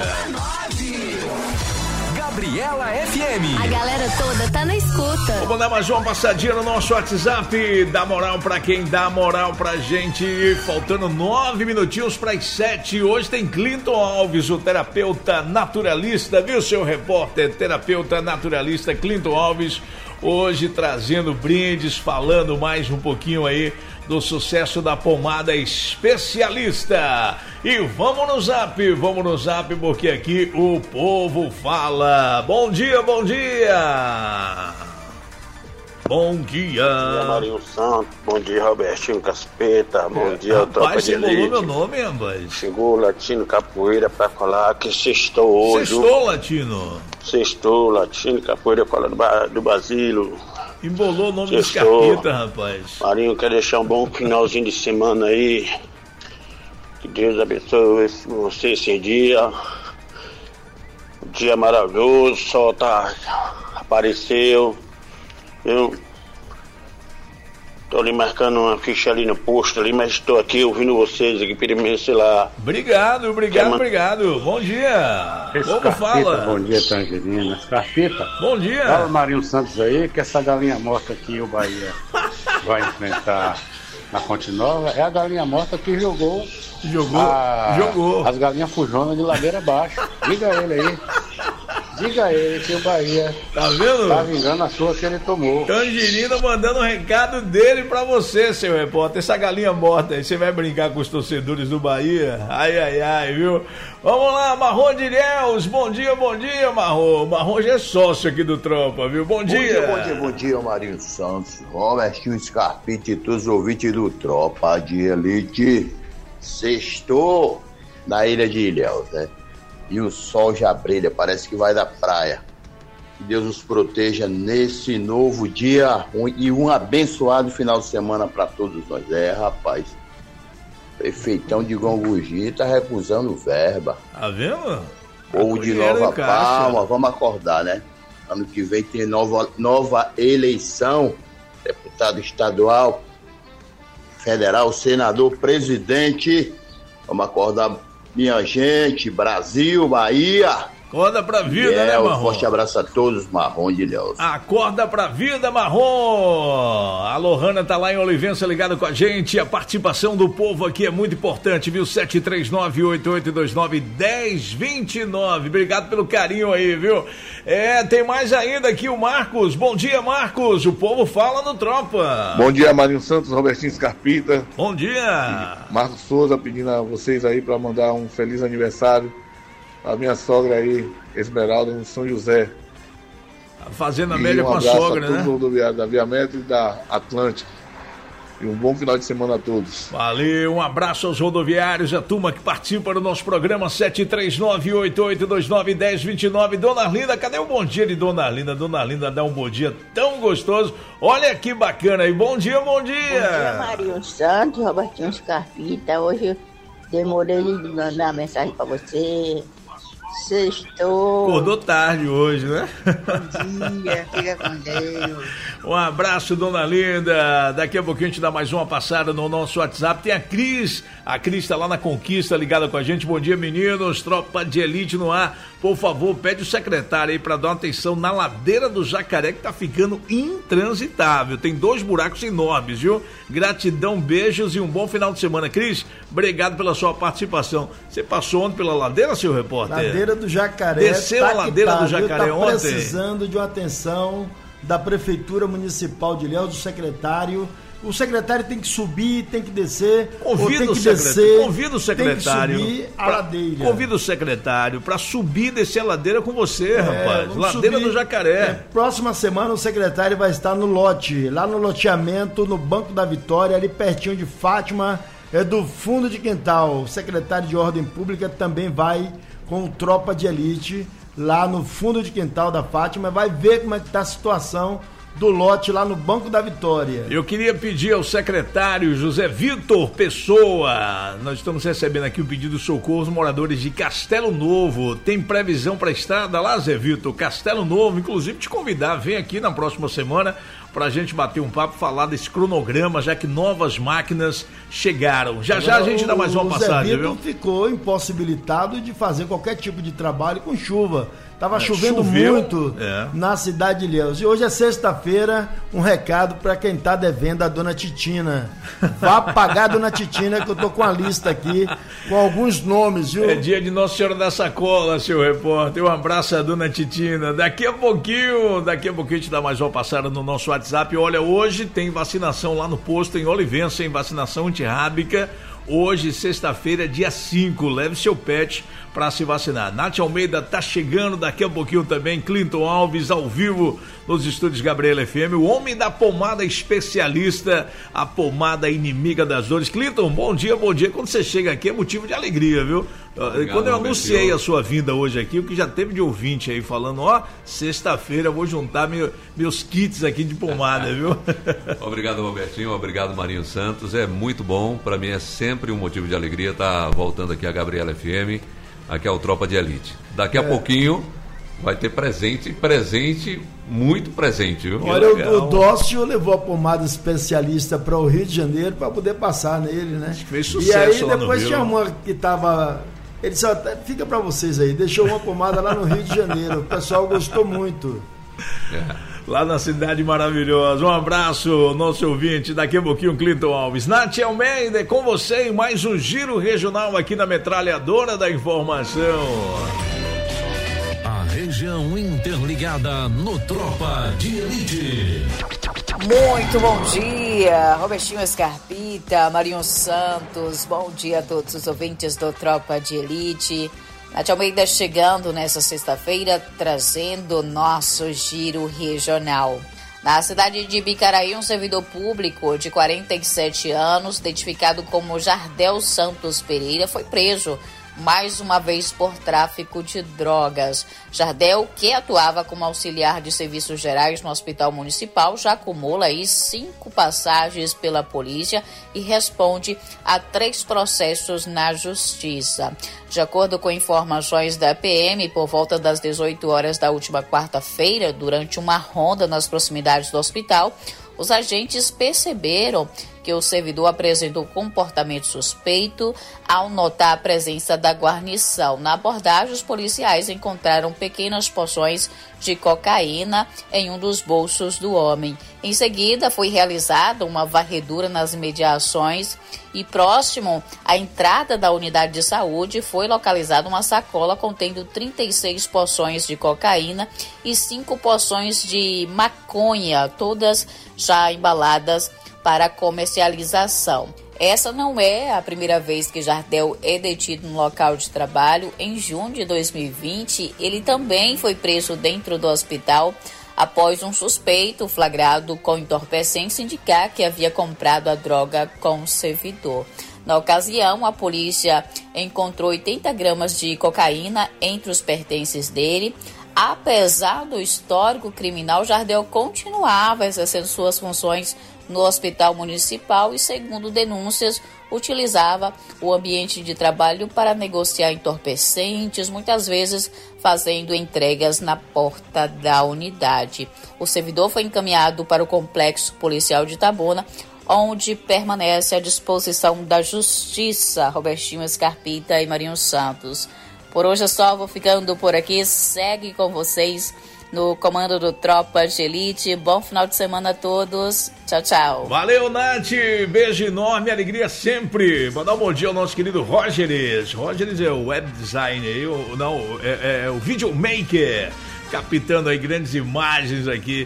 Gabriela FM. A galera toda tá na escuta. Vamos dar mais uma passadinha no nosso WhatsApp. Dá moral pra quem dá moral pra gente. Faltando 9 minutinhos pras 7. Hoje tem Clinton Alves, o terapeuta naturalista, viu, seu repórter? Terapeuta naturalista Clinton Alves. Hoje trazendo brindes, falando mais um pouquinho aí do sucesso da pomada especialista. E vamos no zap, porque aqui o povo fala. Bom dia, bom dia. Bom dia. Bom dia, Marinho Santos. Bom dia, Robertinho Caspeta. Bom dia, Tropa de Elite. Meu nome, rapaz. Chegou o Latino Capoeira pra falar que sextou hoje. Sextou, Latino. Sextou, Latino Capoeira fala do Basílio. Embolou o nome do Scarpita, rapaz. Marinho quer deixar um bom finalzinho de semana aí. Que Deus abençoe você esse dia. Um dia maravilhoso, o sol apareceu. Eu tô ali marcando uma ficha ali no posto ali, mas estou aqui ouvindo vocês aqui pelo celular. Obrigado. Bom dia. Como fala? Bom dia, Tangerina. Scarpita. Bom dia. Fala, Marinho Santos aí, que essa galinha morta que o Bahia vai enfrentar na Fonte Nova é a galinha morta que jogou as galinhas fujonas de ladeira abaixo. Liga ele aí. Diga a ele que o Bahia tá vendo? Tá vingando a sua que ele tomou. Tangerina mandando um recado dele pra você, seu repórter. Essa galinha morta aí, você vai brincar com os torcedores do Bahia? Ai, viu? Vamos lá, Marrom de Ilhéus. Bom dia, Marrom. Marrom já é sócio aqui do Tropa, viu? Bom dia. Bom dia, Marinho Santos, Robertinho Scarpite e todos os ouvintes do Tropa de Elite. Sextou na ilha de Ilhéus, né? E o sol já brilha, parece que vai da praia. Que Deus nos proteja nesse novo dia e um abençoado final de semana para todos nós. Rapaz, prefeitão de Gongugi tá recusando verba. Tá vendo? Povo de Nova Palma, vamos acordar, né? Ano que vem tem nova eleição, deputado estadual, federal, senador, presidente. Vamos acordar, minha gente, Brasil, Bahia. Acorda pra vida, né, Marrom? Um forte abraço a todos, Marrom de Ilhéus. Acorda pra vida, Marrom. A Lohana tá lá em Olivença ligada com a gente. A participação do povo aqui é muito importante, viu? 739-8829-1029. Obrigado pelo carinho aí, viu? Tem mais ainda aqui o Marcos. Bom dia, Marcos. O povo fala no Tropa. Bom dia, Marinho Santos, Robertinho Scarpita. Bom dia. Marcos Souza pedindo a vocês aí pra mandar um feliz aniversário a minha sogra aí, Esmeralda, no São José. Fazendo a média com a sogra, né? Todo rodoviário da Via Metro e da Atlântica. E um bom final de semana a todos. Valeu, um abraço aos rodoviários, a turma que participa do nosso programa 739-8829-1029. Dona Arlinda, cadê o bom dia de Dona Arlinda? Dona Arlinda dá um bom dia tão gostoso. Olha que bacana aí, bom dia. Bom dia, Marinho Santos, Robertinho Scarpita. Hoje eu demorei de mandar mensagem pra você. Sextou. Acordou tarde hoje, né? Bom dia, fica com Deus. Um abraço, Dona Linda. Daqui a pouquinho a gente dá mais uma passada no nosso WhatsApp. Tem a Cris tá lá na Conquista, ligada com a gente. Bom dia, meninos. Tropa de Elite no ar. Por favor, pede o secretário aí pra dar uma atenção na ladeira do Jacaré, que tá ficando intransitável. Tem 2 buracos enormes, viu? Gratidão, beijos e um bom final de semana. Cris, obrigado pela sua participação. Você passou ontem pela ladeira, seu repórter? Ladeira do Jacaré. Desceu a ladeira do Jacaré ontem? Tá precisando de uma atenção da Prefeitura Municipal de Ilhéus, do secretário. O secretário tem que subir, tem que descer. Convida o secretário. Tem que subir a ladeira. Convida o secretário para subir e descer a ladeira com você, rapaz. Ladeira do Jacaré. Próxima semana o secretário vai estar no lote, lá no loteamento, no Banco da Vitória, ali pertinho de Fátima, do fundo de quintal. O secretário de Ordem Pública também vai com o Tropa de Elite lá no fundo de quintal da Fátima, vai ver como é que está a situação do lote lá no Banco da Vitória. Eu queria pedir ao secretário José Vitor Pessoa, nós estamos recebendo aqui o pedido de socorro dos moradores de Castelo Novo. Tem previsão para a estrada lá, Zé Vitor? Castelo Novo, inclusive te convidar, vem aqui na próxima semana pra gente bater um papo, falar desse cronograma, já que novas máquinas chegaram. Já a gente dá mais uma passagem, viu? O Zé Vitor ficou impossibilitado de fazer qualquer tipo de trabalho com chuva. Tava chovendo muito na cidade de Ilhéus. E hoje é sexta-feira, um recado para quem tá devendo a dona Titina. Vá pagar a dona Titina, que eu tô com a lista aqui, com alguns nomes, viu? É dia de Nossa Senhora da Sacola, seu repórter. Um abraço à dona Titina. Daqui a pouquinho a gente dá mais uma passada no nosso WhatsApp. Olha, hoje tem vacinação lá no posto em Olivença, em vacinação antirrábica. Hoje, sexta-feira, dia 5, leve seu pet para se vacinar. Nath Almeida tá chegando daqui a pouquinho também, Clinton Alves ao vivo nos estúdios Gabriela FM, o homem da pomada especialista, a pomada inimiga das dores. Clinton, bom dia. Quando você chega aqui é motivo de alegria, viu? Obrigado, quando eu anunciei a sua vinda hoje aqui, o que já teve de ouvinte aí falando, sexta-feira eu vou juntar meus kits aqui de pomada, viu? Obrigado, Robertinho, obrigado, Marinho Santos, é muito bom, para mim é sempre um motivo de alegria estar voltando aqui a Gabriela FM, aqui é o Tropa de Elite. Daqui a pouquinho vai ter presente, muito presente, viu? Olha, o Dócio levou a pomada especialista para o Rio de Janeiro para poder passar nele, né? Acho que fez sucesso. E aí depois tinha uma que tava... Ele disse, fica para vocês aí, deixou uma pomada lá no Rio de Janeiro, o pessoal gostou muito. Lá na cidade maravilhosa. Um abraço, nosso ouvinte. Daqui a pouquinho, Clinton Alves. Nath Almeida, com você em mais um giro regional aqui na Metralhadora da Informação. A região região interligada no Tropa de Elite. Muito bom dia, Robertinho Scarpita, Marinho Santos, bom dia a todos os ouvintes do Tropa de Elite. Nath Almeida chegando nessa sexta-feira, trazendo nosso giro regional. Na cidade de Bicaraí, um servidor público de 47 anos, identificado como Jardel Santos Pereira, foi preso mais uma vez por tráfico de drogas. Jardel, que atuava como auxiliar de serviços gerais no Hospital Municipal, já acumula aí 5 passagens pela polícia e responde a 3 processos na justiça. De acordo com informações da PM, por volta das 18 horas da última quarta-feira, durante uma ronda nas proximidades do hospital, os agentes perceberam que o servidor apresentou comportamento suspeito ao notar a presença da guarnição. Na abordagem, os policiais encontraram pequenas porções de cocaína em um dos bolsos do homem. Em seguida, foi realizada uma varredura nas imediações e próximo à entrada da unidade de saúde foi localizada uma sacola contendo 36 porções de cocaína e 5 porções de maconha, todas já embaladas para comercialização. Essa não é a primeira vez que Jardel é detido no local de trabalho. Em junho de 2020, ele também foi preso dentro do hospital após um suspeito flagrado com entorpecentes indicar que havia comprado a droga com o servidor. Na ocasião, a polícia encontrou 80 gramas de cocaína entre os pertences dele. Apesar do histórico criminal, Jardel continuava exercendo suas funções no Hospital Municipal e, segundo denúncias, utilizava o ambiente de trabalho para negociar entorpecentes, muitas vezes fazendo entregas na porta da unidade. O servidor foi encaminhado para o Complexo Policial de Itabuna, onde permanece à disposição da Justiça. Robertinho Scarpita e Marinho Santos. Por hoje é só, vou ficando por aqui. Segue com vocês no comando do Tropa de Elite. Bom final de semana a todos. Tchau, tchau. Valeu, Nath. Beijo enorme, alegria sempre. Mandar um bom dia ao nosso querido Rogers. Rogers é o web designer, é o videomaker. Captando aí grandes imagens aqui.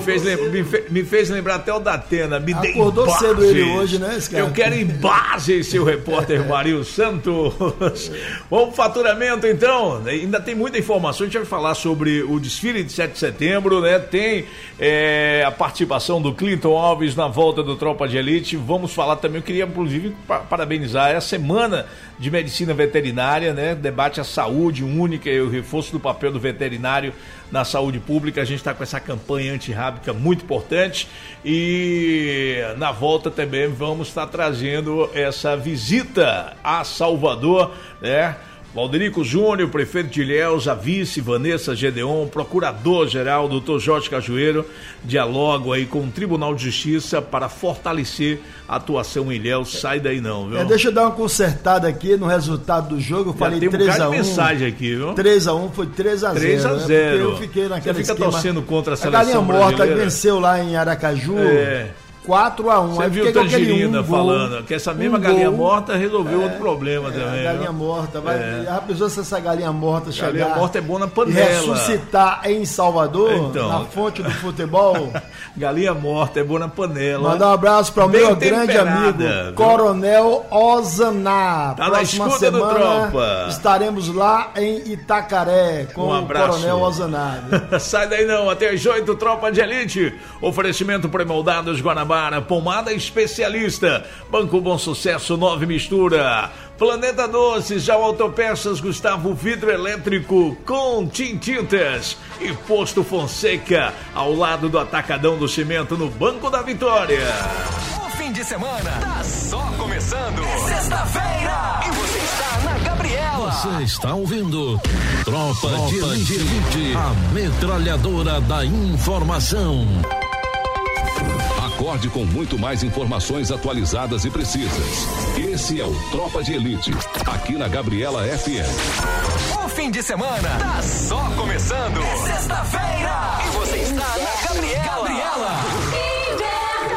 Me fez lembrar até o Datena. Me dei acordou bases. Cedo ele hoje, né, esse cara? Eu quero imagens, seu repórter Marinho Santos. Vamos pro faturamento, então. Ainda tem muita informação. A gente vai falar sobre o desfile de 7 de setembro, né? Tem a participação do Clinton Alves na volta do Tropa de Elite. Vamos falar também. Eu queria, inclusive, parabenizar a Semana de Medicina Veterinária, né? Debate a saúde única e o reforço do papel do veterinário na saúde pública. A gente está com essa campanha antirrábica muito importante e na volta também vamos estar trazendo essa visita a Salvador, né? Valderico Júnior, prefeito de Ilhéus, a vice Vanessa Gedeon, procurador-geral Dr. Jorge Cajueiro, dialogam aí com o Tribunal de Justiça para fortalecer a atuação em Ilhéus. Sai daí não, viu? Deixa eu dar uma consertada aqui no resultado do jogo. Eu falei 3-1. Mensagem aqui, viu? 3-1, foi 3-0. 3-0. Né? Eu fiquei naquela Você fica esquema. torcendo contra a seleção Galinha Morta brasileira. venceu lá em Aracaju. 4-1. Você viu o Tangerina falando que essa mesma galinha morta resolveu outro problema também. Galinha morta. Já pensou se essa galinha morta chegar? Galinha morta é boa na E panela. ressuscitar em Salvador, então, na fonte do futebol? Galinha morta é boa na panela. Mandar um abraço para o meu grande amigo, viu? Coronel Ozaná. Tá Próxima na escuta semana do Tropa. Estaremos lá em Itacaré com o Coronel Ozaná. Sai daí não, até às 8, Tropa de Elite. Oferecimento pré-moldados Guanabara, pomada especialista, Banco Bom Sucesso, 9 Mistura, Planeta Doces, já Autopeças, Gustavo Vidro Elétrico com Tintintas e Posto Fonseca, ao lado do Atacadão do Cimento, no Banco da Vitória. O fim de semana tá só começando. Sexta-feira e você está na Gabriela. Você está ouvindo Tropa de Elite, a metralhadora da informação. Acorde com muito mais informações atualizadas e precisas. Esse é o Tropa de Elite, aqui na Gabriela FM. O fim de semana tá só começando. Sexta-feira e você está na Gabriela.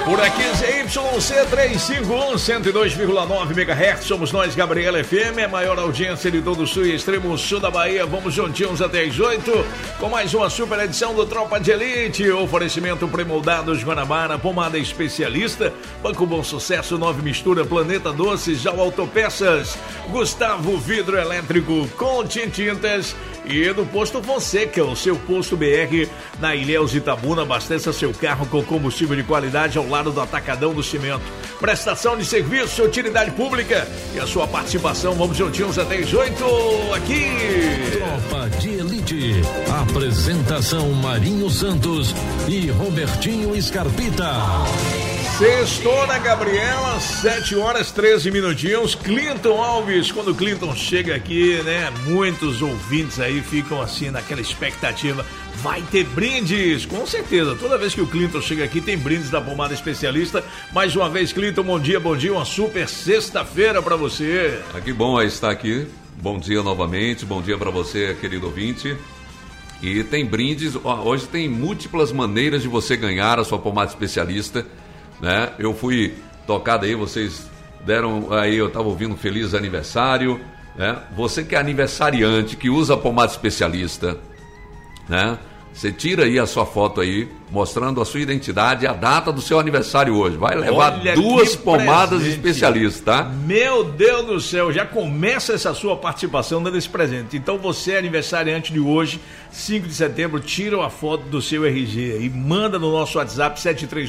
Por aqui, ZYC 351, 102,9 MHz, somos nós, Gabriela FM, a maior audiência de todo o sul e extremo sul da Bahia. Vamos juntinhos até as 8, com mais uma super edição do Tropa de Elite. Oferecimento Premoldados Guanabara, pomada especialista, Banco Bom Sucesso, 9 Mistura, Planeta Doces, Jau Autopeças, Gustavo Vidro Elétrico, Conte Tintas e do Posto Fonseca, o seu posto BR na Ilhéus Itabuna. Abasteça seu carro com combustível de qualidade ao lado do Atacadão do Cimento. Prestação de serviço, utilidade pública e a sua participação. Vamos juntinhos até as 8 aqui. Tropa de Elite. Apresentação Marinho Santos e Robertinho Scarpita. Sextou na Gabriela, 7 horas 13 minutinhos. Clinton Alves, quando o Clinton chega aqui, né? Muitos ouvintes aí ficam assim naquela expectativa. Vai ter brindes, com certeza. Toda vez que o Clinton chega aqui tem brindes da pomada especialista. Mais uma vez, Clinton, bom dia, uma super sexta-feira para você. Que bom estar aqui. Bom dia novamente, bom dia para você, querido ouvinte. E tem brindes, hoje tem múltiplas maneiras de você ganhar a sua pomada especialista, né? Eu fui tocado aí, vocês deram aí, eu estava ouvindo feliz aniversário, né? Você que é aniversariante, que usa a pomada especialista, né? Você tira aí a sua foto aí, mostrando a sua identidade e a data do seu aniversário hoje. Vai levar 2 pomadas especialistas, tá? Meu Deus do céu, já começa essa sua participação dando esse presente. Então você é aniversariante de hoje, 5 de setembro, tira uma foto do seu RG e manda no nosso WhatsApp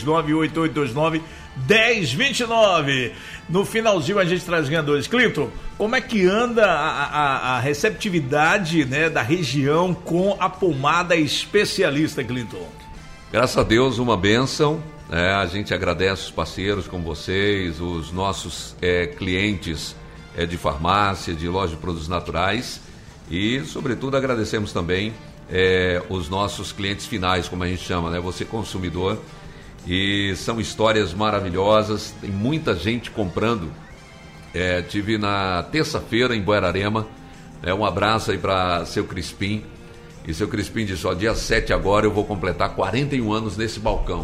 739-8829-1029. No finalzinho a gente traz ganhadores. Clinton, como é que anda a receptividade, né, da região com a pomada especialista, Clinton? Graças a Deus, uma bênção. A gente agradece os parceiros como vocês, os nossos clientes de farmácia, de loja de produtos naturais e, sobretudo, agradecemos também os nossos clientes finais, como a gente chama, né? Você consumidor. E são histórias maravilhosas, tem muita gente comprando. Tive na terça-feira em Buerarema, um abraço aí para seu Crispim. E seu Crispim disse, dia 7 agora eu vou completar 41 anos nesse balcão.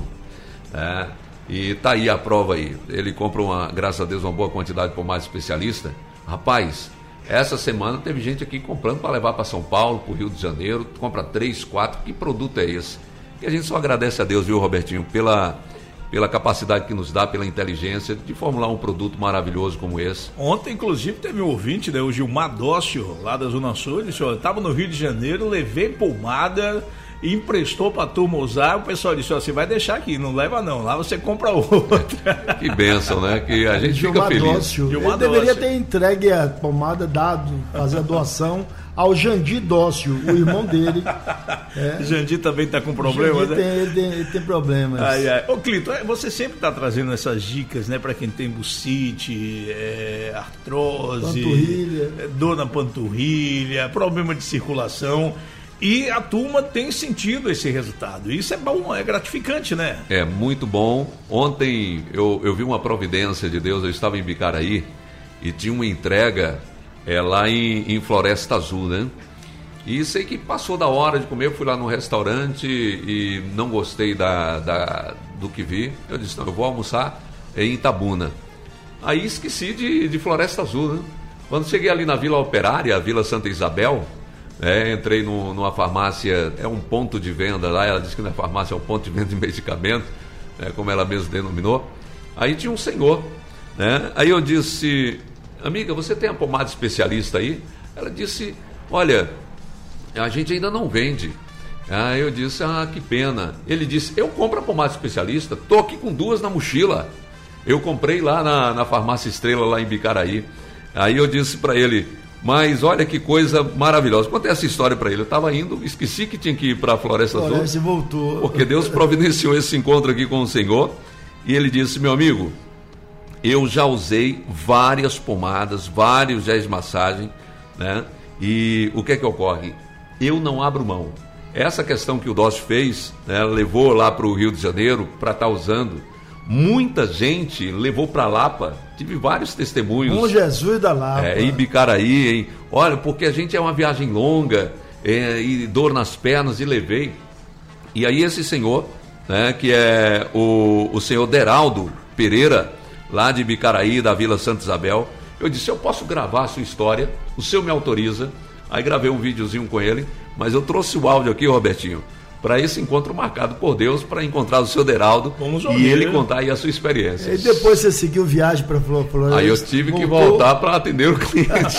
E tá aí a prova aí. Ele compra, graças a Deus, uma boa quantidade de pomada especialista. Rapaz, essa semana teve gente aqui comprando para levar para São Paulo, para o Rio de Janeiro, compra 3, 4, que produto é esse? E a gente só agradece a Deus, viu, Robertinho, pela capacidade que nos dá, pela inteligência de formular um produto maravilhoso como esse. Ontem, inclusive, teve um ouvinte, né, o Gilmar Dócio, lá da Zona Sul, ele disse, eu estava no Rio de Janeiro, levei pomada e emprestou para a turma usar, o pessoal disse, você vai deixar aqui, não leva não, lá você compra outra. Que bênção, né? Que a gente fica feliz. Dócio, ele deveria ter entregue a pomada, fazer a doação ao Jandir Dócio, o irmão dele. Jandir também está com problemas, né? Ele tem problemas. Ô, Clinton, você sempre está trazendo essas dicas, né, para quem tem bucite, artrose, dor na panturrilha, problema de circulação. E a turma tem sentido esse resultado. Isso é bom, é gratificante, né? É muito bom. Ontem eu vi uma providência de Deus, eu estava em Bicaraí e tinha uma entrega lá em Floresta Azul, né? E sei que passou da hora de comer, eu fui lá no restaurante e não gostei do que vi. Eu disse, não, eu vou almoçar em Itabuna. Aí esqueci de Floresta Azul, né? Quando cheguei ali na Vila Operária, a Vila Santa Isabel, entrei numa farmácia, um ponto de venda lá, ela disse que na farmácia é um ponto de venda de medicamento, como ela mesma denominou. Aí tinha um senhor, né? Aí eu disse, amiga, você tem a pomada especialista aí? Ela disse, olha, a gente ainda não vende. Aí eu disse, que pena. Ele disse, eu compro a pomada especialista, tô aqui com 2 na mochila. Eu comprei lá na Farmácia Estrela, lá em Bicaraí. Aí eu disse para ele, mas olha que coisa maravilhosa. Contei essa história para ele. Eu estava indo, esqueci que tinha que ir para a Floresta Azul. E voltou. Porque Deus providenciou esse encontro aqui com o Senhor. E ele disse, meu amigo, eu já usei várias pomadas, vários géis de massagem, né? E o que é que ocorre? Eu não abro mão. Essa questão que o Dócio fez, né, levou lá para o Rio de Janeiro para estar usando. Muita gente levou para Lapa, tive vários testemunhos. Bom Jesus da Lapa. Em Bicaraí, hein? Olha, porque a gente é uma viagem longa, e dor nas pernas, e levei. E aí esse senhor, né, que é o senhor Deraldo Pereira, lá de Bicaraí, da Vila Santa Isabel. Eu disse, eu posso gravar a sua história, o senhor me autoriza. Aí gravei um videozinho com ele, mas eu trouxe o áudio aqui, Robertinho, para esse encontro marcado por Deus, para encontrar o seu Deraldo e ele contar aí a sua experiência. E depois você seguiu viagem para Floresta? Aí eu tive que voltar para atender o cliente.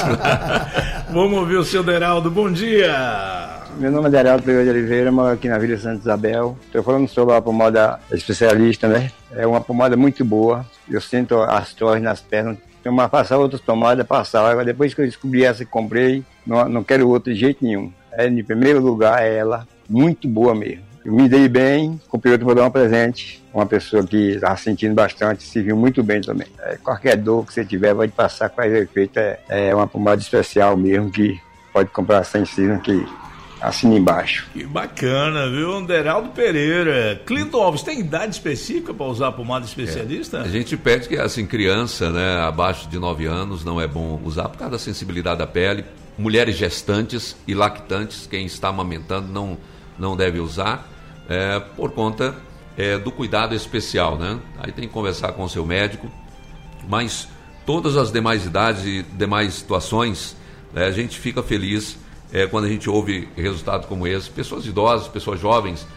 Vamos ouvir o seu Deraldo, bom dia! Meu nome é Deraldo Pereira de Oliveira, moro aqui na Vila Santa Isabel. Estou falando sobre a pomada especialista, né? É uma pomada muito boa, eu sinto as torres nas pernas. Uma passar outras tomadas, passar. Agora, depois que eu descobri essa que comprei, não quero outra de jeito nenhum. Em primeiro lugar, é ela, muito boa mesmo. Eu me dei bem, comprei outra para dar um presente. Uma pessoa que está sentindo bastante, se viu muito bem também. Qualquer dor que você tiver, vai passar, faz efeito. É uma pomada especial mesmo, que pode comprar sem cima, que assina embaixo. Que bacana, viu? Deraldo Pereira. Clinton Alves, tem idade específica para usar a pomada especialista? A gente pede que, assim, criança, né, abaixo de 9 anos, não é bom usar por causa da sensibilidade da pele. Mulheres gestantes e lactantes, quem está amamentando não deve usar, por conta do cuidado especial, né? Aí tem que conversar com o seu médico, mas todas as demais idades e demais situações, a gente fica feliz quando a gente ouve resultados como esse. Pessoas idosas, pessoas jovens,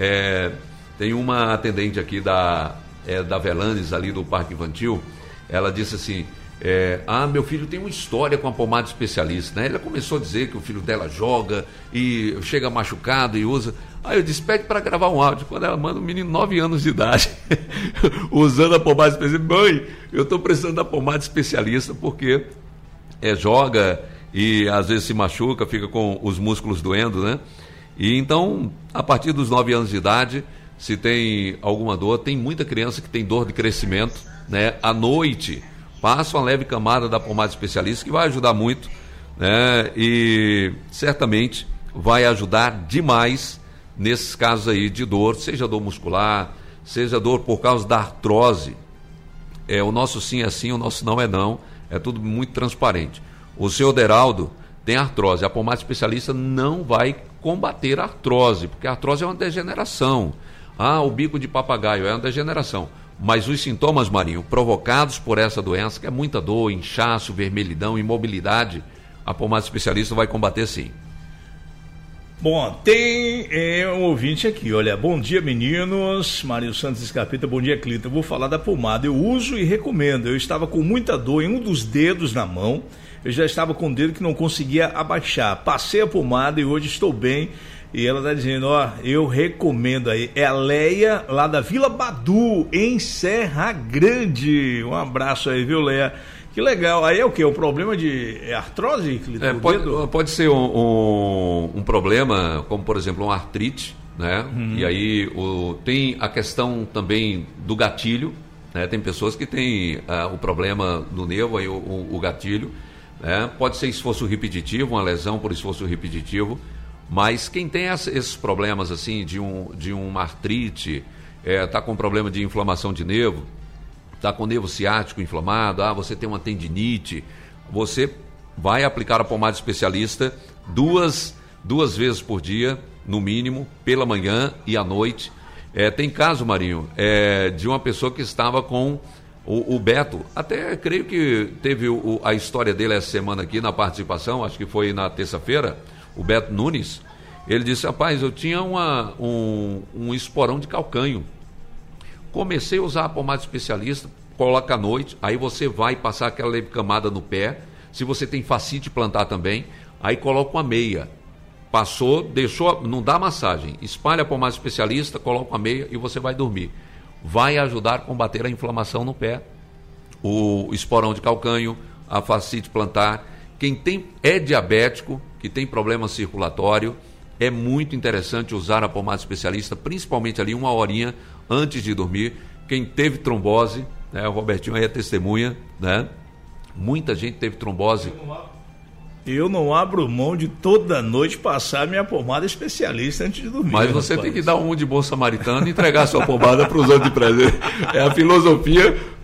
tem uma atendente aqui da Velanes, ali do Parque Infantil, ela disse assim, meu filho tem uma história com a pomada especialista, né? Ela começou a dizer que o filho dela joga e chega machucado e usa. Aí eu disse, pede para gravar um áudio. Quando ela manda um menino de 9 anos de idade usando a pomada especialista, mãe, eu estou precisando da pomada especialista porque joga e às vezes se machuca, fica com os músculos doendo, né? E então, a partir dos 9 anos de idade, se tem alguma dor, tem muita criança que tem dor de crescimento, né? À noite, passa uma leve camada da pomada especialista, que vai ajudar muito, né? E certamente vai ajudar demais nesses casos aí de dor, seja dor muscular, seja dor por causa da artrose. O nosso sim é sim, o nosso não é não, é tudo muito transparente. O senhor Deraldo tem artrose, a pomada especialista não vai combater a artrose, porque a artrose é uma degeneração. O bico de papagaio é uma degeneração. Mas os sintomas, Marinho, provocados por essa doença, que é muita dor, inchaço, vermelhidão, imobilidade, a pomada especialista vai combater sim. Bom, tem um ouvinte aqui, olha, bom dia meninos, Mário Santos Escarpeta, bom dia Clinton, eu vou falar da pomada, eu uso e recomendo, eu estava com muita dor em um dos dedos na mão, eu já estava com o dedo que não conseguia abaixar, passei a pomada e hoje estou bem, e ela está dizendo, eu recomendo aí, é a Leia lá da Vila Badu, em Serra Grande, um abraço aí, viu Leia? Que legal. Aí é o quê? O problema de artrose? Pode ser um problema, como por exemplo uma artrite, né? E aí tem a questão também do gatilho, né? Tem pessoas que têm o problema no nervo, aí o gatilho, né? Pode ser esforço repetitivo, uma lesão por esforço repetitivo, mas quem tem esses problemas assim de uma artrite, está com problema de inflamação de nervo, está com o nervo ciático inflamado, você tem uma tendinite, você vai aplicar a pomada especialista duas vezes por dia, no mínimo, pela manhã e à noite. Tem caso, Marinho, de uma pessoa que estava com o Beto, até creio que teve a história dele essa semana aqui na participação, acho que foi na terça-feira, o Beto Nunes, ele disse, rapaz, eu tinha um esporão de calcanho. Comecei a usar a pomada especialista, coloca à noite, aí você vai passar aquela leve camada no pé, se você tem fascite plantar também, aí coloca uma meia, passou, deixou, não dá massagem, espalha a pomada especialista, coloca uma meia e você vai dormir. Vai ajudar a combater a inflamação no pé, o esporão de calcanho, a fascite plantar. Quem é diabético, que tem problema circulatório, é muito interessante usar a pomada especialista, principalmente ali 1 horinha antes de dormir. Quem teve trombose, né, o Robertinho aí é testemunha, né? Muita gente teve trombose. Eu não abro mão de toda noite passar minha pomada especialista antes de dormir. Mas você tem que dar um de bom samaritano e entregar sua pomada para os outros de presente. É a filosofia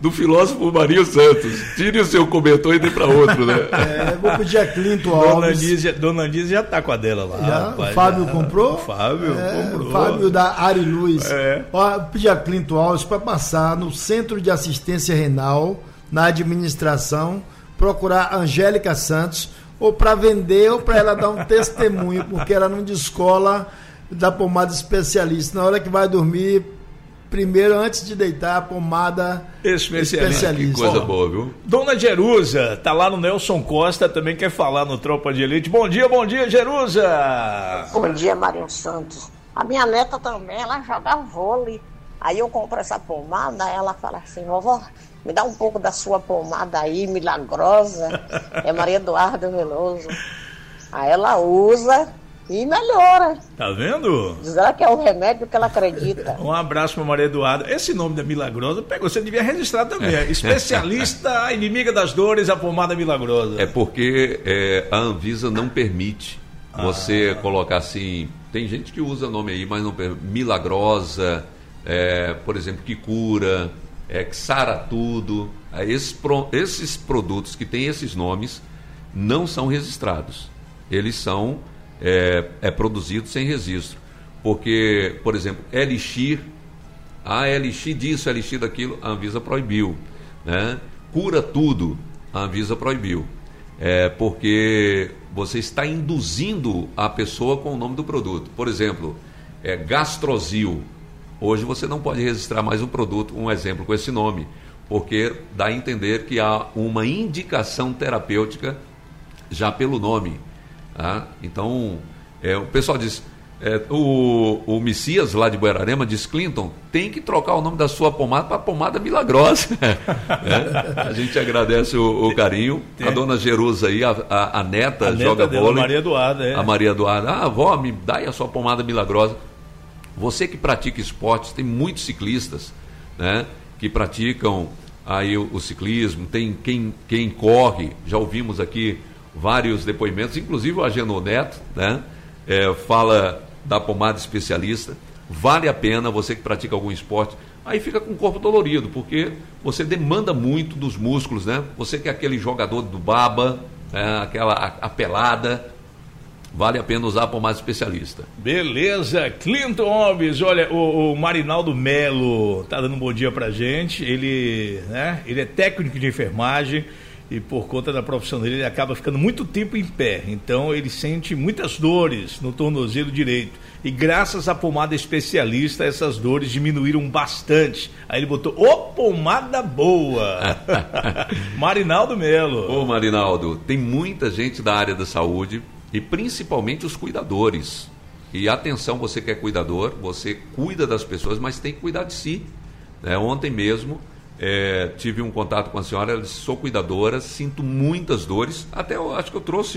do filósofo Marinho Santos. Tire o seu cobertor e dê para outro, né? Vou pedir a Clinton Alves. Dona Anísia já tá com a dela lá. Já? Rapaz, o Fábio comprou? O Fábio comprou. Fábio da Ari Luz. Ó, pedir a Clinton Alves para passar no Centro de Assistência Renal, na administração, procurar a Angélica Santos, ou para vender, ou para ela dar um testemunho, porque ela não descola da pomada especialista. Na hora que vai dormir, primeiro, antes de deitar, a pomada especialista. Que coisa boa, viu? Dona Jerusa, tá lá no Nelson Costa, também quer falar no Tropa de Elite. Bom dia, Jerusa! Bom dia, Marinho Santos. A minha neta também, ela joga vôlei. Aí eu compro essa pomada, ela fala assim, vovó, me dá um pouco da sua pomada aí, milagrosa. É Maria Eduarda Veloso. Aí ela usa e melhora. Tá vendo? Diz ela que é o remédio que ela acredita. Um abraço para Maria Eduarda. Esse nome da Milagrosa, você devia registrar também. Especialista, inimiga das dores, a pomada milagrosa. É porque a Anvisa não permite você colocar assim. Tem gente que usa nome aí, mas não permite. Milagrosa, por exemplo, que cura, que sara tudo. Esses produtos que têm esses nomes não são registrados. Eles são produzidos sem registro. Porque, por exemplo, Elixir, Elixir disso, Elixir daquilo, a Anvisa proibiu. Né? Cura tudo, a Anvisa proibiu. Porque você está induzindo a pessoa com o nome do produto. Por exemplo, Gastrozil. Hoje você não pode registrar mais um produto, um exemplo com esse nome, porque dá a entender que há uma indicação terapêutica já pelo nome. Tá? Então, o pessoal diz, o Messias lá de Buerarema diz, Clinton, tem que trocar o nome da sua pomada para pomada milagrosa. A gente agradece o carinho. A dona Jerusa aí, a neta joga vôlei. A Maria Eduarda, A Maria Eduarda, avó, me dá aí a sua pomada milagrosa. Você que pratica esportes, tem muitos ciclistas, né, que praticam aí o ciclismo, tem quem corre, já ouvimos aqui vários depoimentos, inclusive o Agenor Neto, né, fala da pomada especialista. Vale a pena, você que pratica algum esporte, aí fica com o corpo dolorido, porque você demanda muito dos músculos, né? Você que é aquele jogador do baba, a pelada, vale a pena usar a pomada especialista. Beleza, Clinton Alves, olha, o Marinaldo Melo tá dando um bom dia pra gente, ele é técnico de enfermagem e por conta da profissão dele ele acaba ficando muito tempo em pé, então ele sente muitas dores no tornozelo direito e graças à pomada especialista essas dores diminuíram bastante. Aí ele botou, pomada boa! Marinaldo Melo. Ô Marinaldo, tem muita gente da área da saúde e principalmente os cuidadores. E atenção, você que é cuidador, você cuida das pessoas, mas tem que cuidar de si. Ontem mesmo tive um contato com a senhora, ela disse, sou cuidadora, sinto muitas dores. Até eu acho que eu trouxe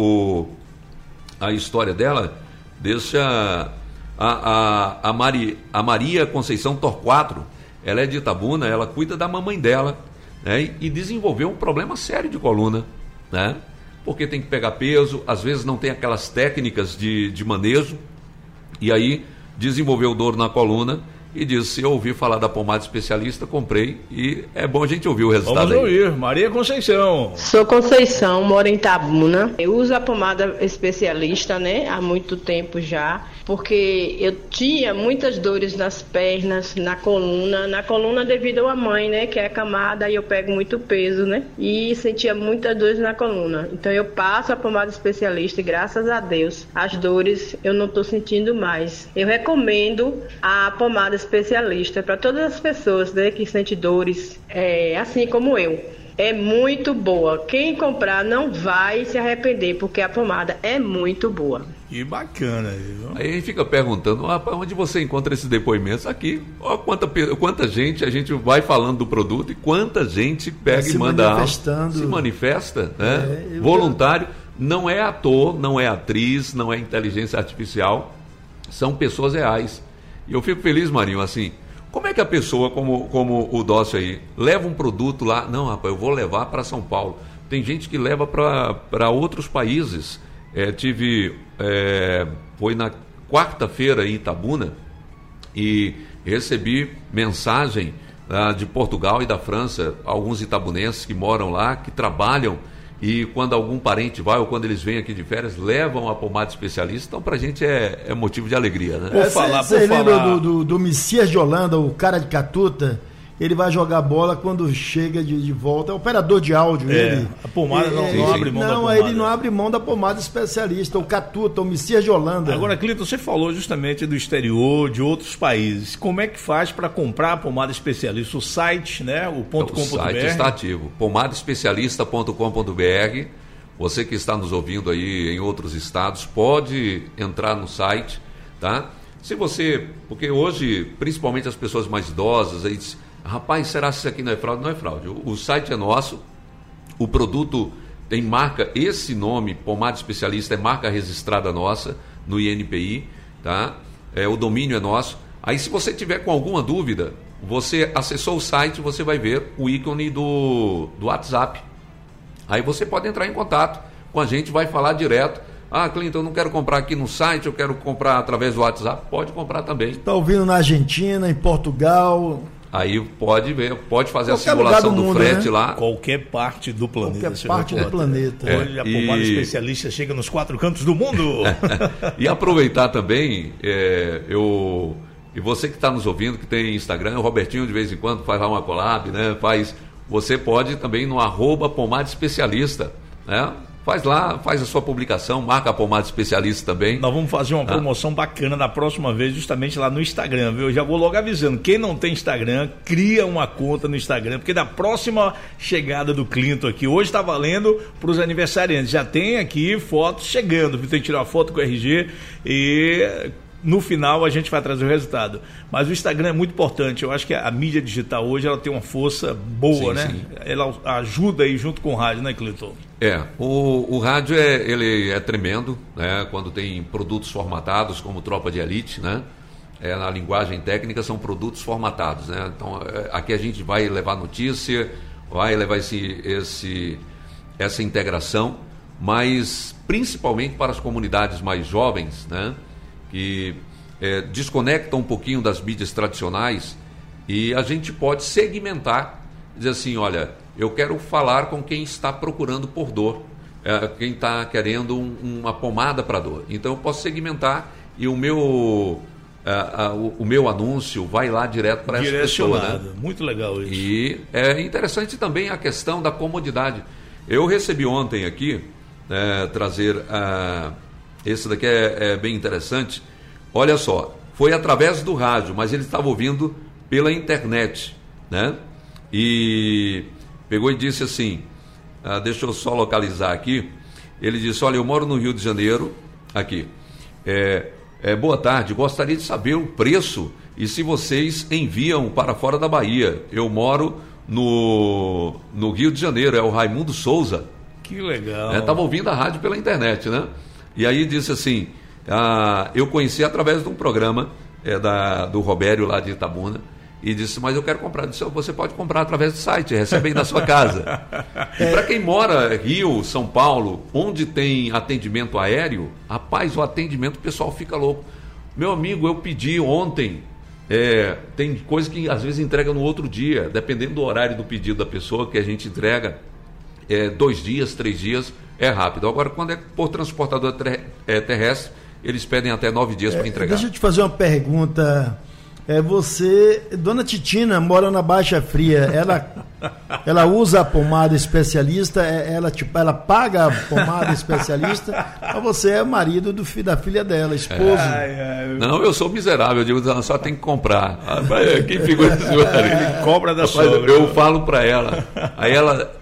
a história dela. Deixa a Maria Conceição Torquato, ela é de Itabuna, ela cuida da mamãe dela, né, e desenvolveu um problema sério de coluna, né? Porque tem que pegar peso, às vezes não tem aquelas técnicas de manejo, e aí desenvolveu dor na coluna e disse, eu ouvi falar da pomada especialista, comprei, e é bom a gente ouvir o resultado. Vamos ouvir, Maria Conceição. Sou Conceição, moro em Itabuna. Eu uso a pomada especialista, né, há muito tempo já, porque eu tinha muitas dores nas pernas, na coluna devido à mãe, né, que é acamada, e eu pego muito peso, né, e sentia muitas dores na coluna. Então eu passo a pomada especialista e graças a Deus as dores eu não estou sentindo mais. Eu recomendo a pomada especialista para todas as pessoas, né, que sentem dores, assim como eu. É muito boa. Quem comprar não vai se arrepender, porque a pomada é muito boa. Que bacana, viu? Aí a gente fica perguntando, onde você encontra esses depoimentos? Aqui. Ó, quanta gente a gente vai falando do produto e quanta gente pega e manda se manifesta, né? Voluntário. Não é ator, não é atriz, não é inteligência artificial, são pessoas reais. E eu fico feliz, Marinho, assim, como é que a pessoa, como o Dócio aí, leva um produto lá, não, rapaz, eu vou levar para São Paulo. Tem gente que leva para outros países. Foi na quarta-feira em Itabuna e recebi mensagem de Portugal e da França, alguns itabunenses que moram lá, que trabalham, e quando algum parente vai ou quando eles vêm aqui de férias, levam a pomada especialista. Então, pra gente é motivo de alegria, né? Você lembra do Messias de Holanda, o cara de Catuta? Ele vai jogar bola quando chega de volta. É operador de áudio. Ele. A pomada não abre mão da pomada. Não, ele não abre mão da pomada especialista. O Catuta, o Messias de Holanda. Agora, Clinton, você falou justamente do exterior, de outros países. Como é que faz para comprar a pomada especialista? O site, né? O .com.br. O site está ativo. Pomadaespecialista.com.br. Você que está nos ouvindo aí em outros estados, pode entrar no site, tá? Se você... Porque hoje, principalmente as pessoas mais idosas, aí dizem, rapaz, será que isso aqui não é fraude? Não é fraude. O site é nosso, o produto tem marca, esse nome, Pomada Especialista, é marca registrada nossa no INPI, tá? O domínio é nosso. Aí, se você tiver com alguma dúvida, você acessou o site, você vai ver o ícone do WhatsApp. Aí você pode entrar em contato com a gente, vai falar direto. Ah, Clinton, eu não quero comprar aqui no site, eu quero comprar através do WhatsApp. Pode comprar também. Está ouvindo na Argentina, em Portugal... Aí pode ver, pode fazer qualquer a simulação do frete, né? Lá. Qualquer parte do planeta. Qualquer parte do planeta. Olha, a pomada especialista chega nos 4 cantos do mundo. E aproveitar também, e você que está nos ouvindo, que tem Instagram, o Robertinho de vez em quando faz lá uma collab, né? Você pode também no @pomada especialista, né? Faz lá, faz a sua publicação, marca a Pomada Especialista também. Nós vamos fazer uma promoção bacana na próxima vez, justamente lá no Instagram, viu? Eu já vou logo avisando, quem não tem Instagram, cria uma conta no Instagram, porque da próxima chegada do Clinton aqui, hoje está valendo para os aniversariantes. Já tem aqui fotos chegando, tem que tirar uma foto com o RG e... No final a gente vai trazer o resultado. Mas o Instagram é muito importante. Eu acho que a mídia digital hoje ela tem uma força boa, sim, né? Sim. Ela ajuda aí junto com o rádio, né, Clinton? O rádio ele é tremendo, né? Quando tem produtos formatados como Tropa de Elite, né? Na linguagem técnica são produtos formatados, né? Então aqui a gente vai levar notícia, vai levar essa integração, mas principalmente para as comunidades mais jovens, né? Que desconectam um pouquinho das mídias tradicionais, e a gente pode segmentar, dizer assim, olha, eu quero falar com quem está procurando por dor, quem está querendo uma pomada para dor. Então eu posso segmentar e o meu anúncio vai lá direto para essa pessoa, né? Muito legal isso. E é interessante também a questão da comodidade. Eu recebi ontem aqui, trazer... Esse daqui é bem interessante. Olha só, foi através do rádio, mas ele estava ouvindo pela internet, né? E pegou e disse assim, deixa eu só localizar aqui. Ele disse, olha, eu moro no Rio de Janeiro, aqui. Boa tarde, gostaria de saber o preço e se vocês enviam para fora da Bahia. Eu moro no Rio de Janeiro, é o Raimundo Souza. Que legal. Estava ouvindo a rádio pela internet, né? E aí disse assim, eu conheci através de um programa do Robério lá de Itabuna, e disse, mas eu quero comprar. Disse, você pode comprar através do site, recebe aí na sua casa. E para quem mora Rio, São Paulo, onde tem atendimento aéreo, rapaz, o atendimento o pessoal fica louco. Meu amigo, eu pedi ontem, tem coisa que às vezes entrega no outro dia, dependendo do horário do pedido da pessoa, que a gente entrega 2 dias, 3 dias, é rápido. Agora, quando é por transportador terrestre, eles pedem até 9 dias para entregar. Deixa eu te fazer uma pergunta. Dona Titina mora na Baixa Fria, ela usa a pomada especialista, ela paga a pomada especialista, ou você é marido da filha dela, esposo? Não, eu sou miserável, eu digo, só tem que comprar. Quem figura desse marido? Ele cobra da sogra. Eu falo para ela, aí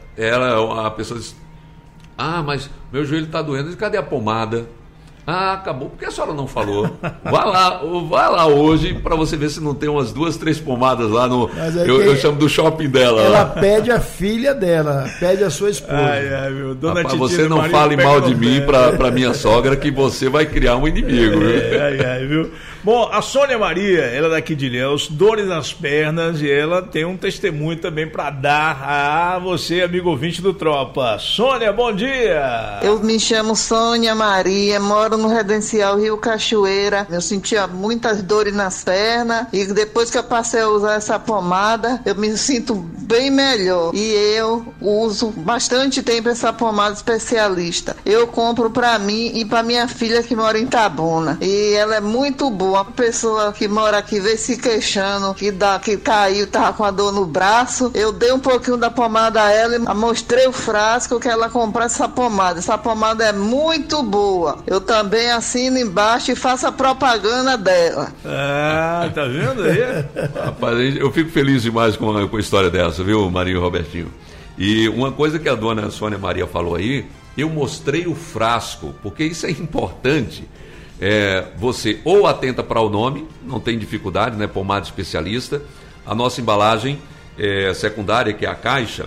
a pessoa diz, mas meu joelho está doendo, cadê a pomada? Acabou, por que a senhora não falou? Vai lá hoje para você ver se não tem umas 2, 3 pomadas lá no... Eu chamo do shopping dela. Ela pede a filha dela, pede a sua esposa. Meu, Dona Rapaz, você não fale mal de mim para minha sogra, que você vai criar um inimigo. Viu? Bom, a Sônia Maria, ela é daqui de Ilhéus, dores nas pernas, e ela tem um testemunho também para dar a você, amigo ouvinte do Tropa. Sônia, bom dia! Eu me chamo Sônia Maria, moro no Residencial Rio Cachoeira. Eu sentia muitas dores nas pernas e depois que eu passei a usar essa pomada, eu me sinto bem melhor. E eu uso bastante tempo essa pomada especialista. Eu compro para mim e para minha filha que mora em Itabuna. E ela é muito boa. A pessoa que mora aqui veio se queixando que caiu, tava com a dor no braço. Eu dei um pouquinho da pomada a ela e mostrei o frasco que ela comprou essa pomada. Essa pomada é muito boa. Eu também assino embaixo e faço a propaganda dela. Ah, tá vendo aí? Rapaz, eu fico feliz demais com a história dessa, viu, Marinho e Robertinho? E uma coisa que a dona Sônia Maria falou aí, eu mostrei o frasco, porque isso é importante. Você ou atenta para o nome, não tem dificuldade, né? Pomada especialista. A nossa embalagem secundária, que é a caixa,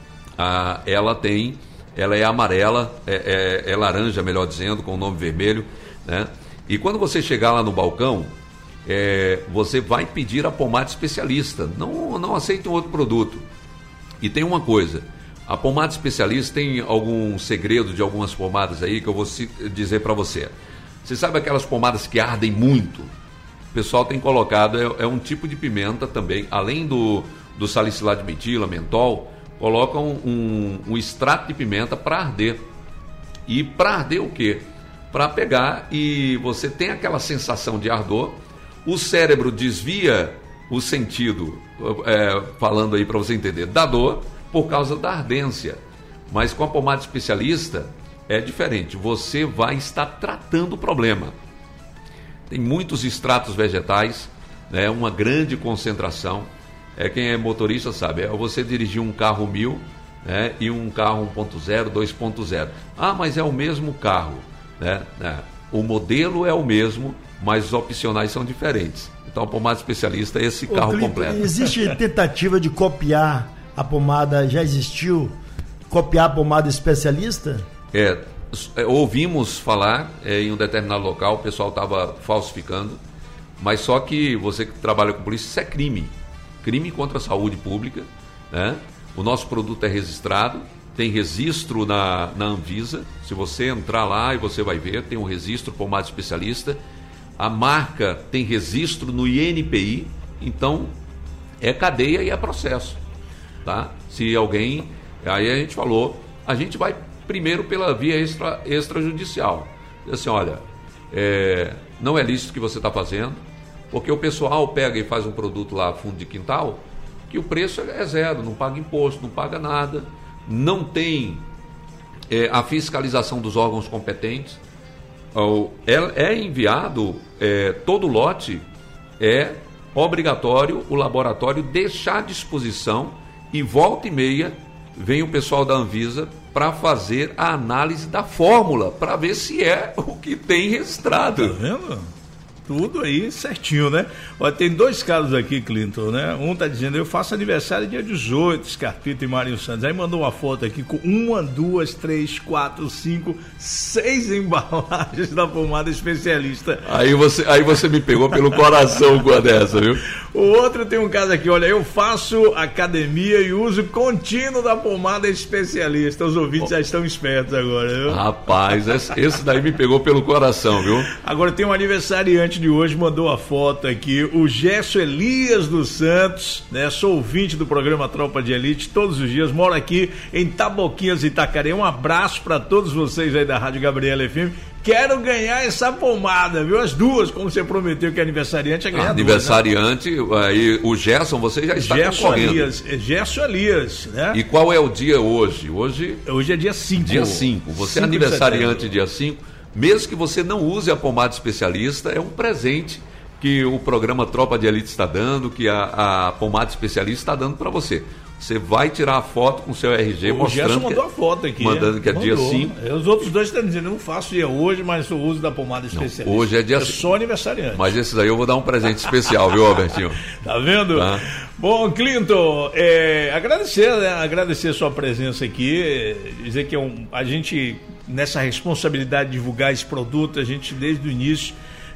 ela é amarela, é laranja, melhor dizendo, com o nome vermelho, né? E quando você chegar lá no balcão, você vai pedir a pomada especialista, não aceita um outro produto. E tem uma coisa, a pomada especialista tem algum segredo de algumas pomadas aí que eu vou dizer para você. Você sabe aquelas pomadas que ardem muito? O pessoal tem colocado, é um tipo de pimenta também, além do salicilado de metila, mentol, colocam um extrato de pimenta para arder. E para arder o quê? Para pegar e você tem aquela sensação de ardor, o cérebro desvia o sentido, falando aí para você entender, da dor por causa da ardência. Mas com a pomada especialista é diferente, você vai estar tratando o problema. Tem muitos extratos vegetais, né, uma grande concentração. Quem é motorista sabe, você dirigir um carro 1000, né, e um carro 1.0, 2.0. Ah, mas é o mesmo carro, né? O modelo é o mesmo, mas os opcionais são diferentes. Então a pomada especialista é esse carro Clinton, completo. Existe tentativa de copiar a pomada, já existiu, copiar a pomada especialista? Ouvimos falar em um determinado local, o pessoal estava falsificando, mas só que você que trabalha com polícia, isso é crime contra a saúde pública, né? O nosso produto é registrado, tem registro na Anvisa. Se você entrar lá e você vai ver, tem um registro pomada especialista. A marca tem registro no INPI, então é cadeia e é processo, tá? Se alguém, aí a gente falou, a gente vai primeiro pela via extrajudicial. Assim, olha, não é lícito o que você está fazendo, porque o pessoal pega e faz um produto lá fundo de quintal, que o preço é zero, não paga imposto, não paga nada, não tem a fiscalização dos órgãos competentes. É enviado, todo lote é obrigatório o laboratório deixar à disposição, e volta e meia vem o pessoal da Anvisa para fazer a análise da fórmula, para ver se é o que tem registrado. Tá vendo? Tudo aí certinho, né? Olha, tem dois casos aqui, Clinton, né? Um tá dizendo, eu faço aniversário dia 18, Scarpita e Marinho Santos. Aí mandou uma foto aqui com 1, 2, 3, 4, 5, 6 embalagens da pomada especialista. Aí você me pegou pelo coração com a dessa, viu? O outro tem um caso aqui, olha, eu faço academia e uso contínuo da pomada especialista. Os ouvintes já estão espertos agora, viu? Rapaz, esse daí me pegou pelo coração, viu? Agora tem um aniversariante de hoje, mandou a foto aqui, o Gesso Elias dos Santos, né? Sou ouvinte do programa Tropa de Elite todos os dias, moro aqui em Taboquinhas, Itacaré. Um abraço para todos vocês aí da Rádio Gabriela FM. Quero ganhar essa pomada, viu? As duas, como você prometeu que é aniversariante, é ganhar aniversariante, duas, né? Aí o Gerson, você já está concorrendo. Gesso Elias, né? E qual é o dia hoje? Hoje é dia 5. Dia 5. Você é aniversariante dia 5. Mesmo que você não use a pomada especialista, é um presente que o programa Tropa de Elite está dando, que a pomada especialista está dando para você. Você vai tirar a foto com o seu RG, mostrando. O Gerson mandou a foto aqui. Mandando que é dia 5. Os outros dois estão dizendo, eu não faço dia hoje, mas eu uso da pomada especialista. Não, hoje é dia 5. Eu sou aniversariante. Mas esse daí eu vou dar um presente especial, viu, Albertinho? Tá vendo? Tá. Bom, Clinton, agradecer a sua presença aqui, dizer que a gente, nessa responsabilidade de divulgar esse produto, a gente desde o início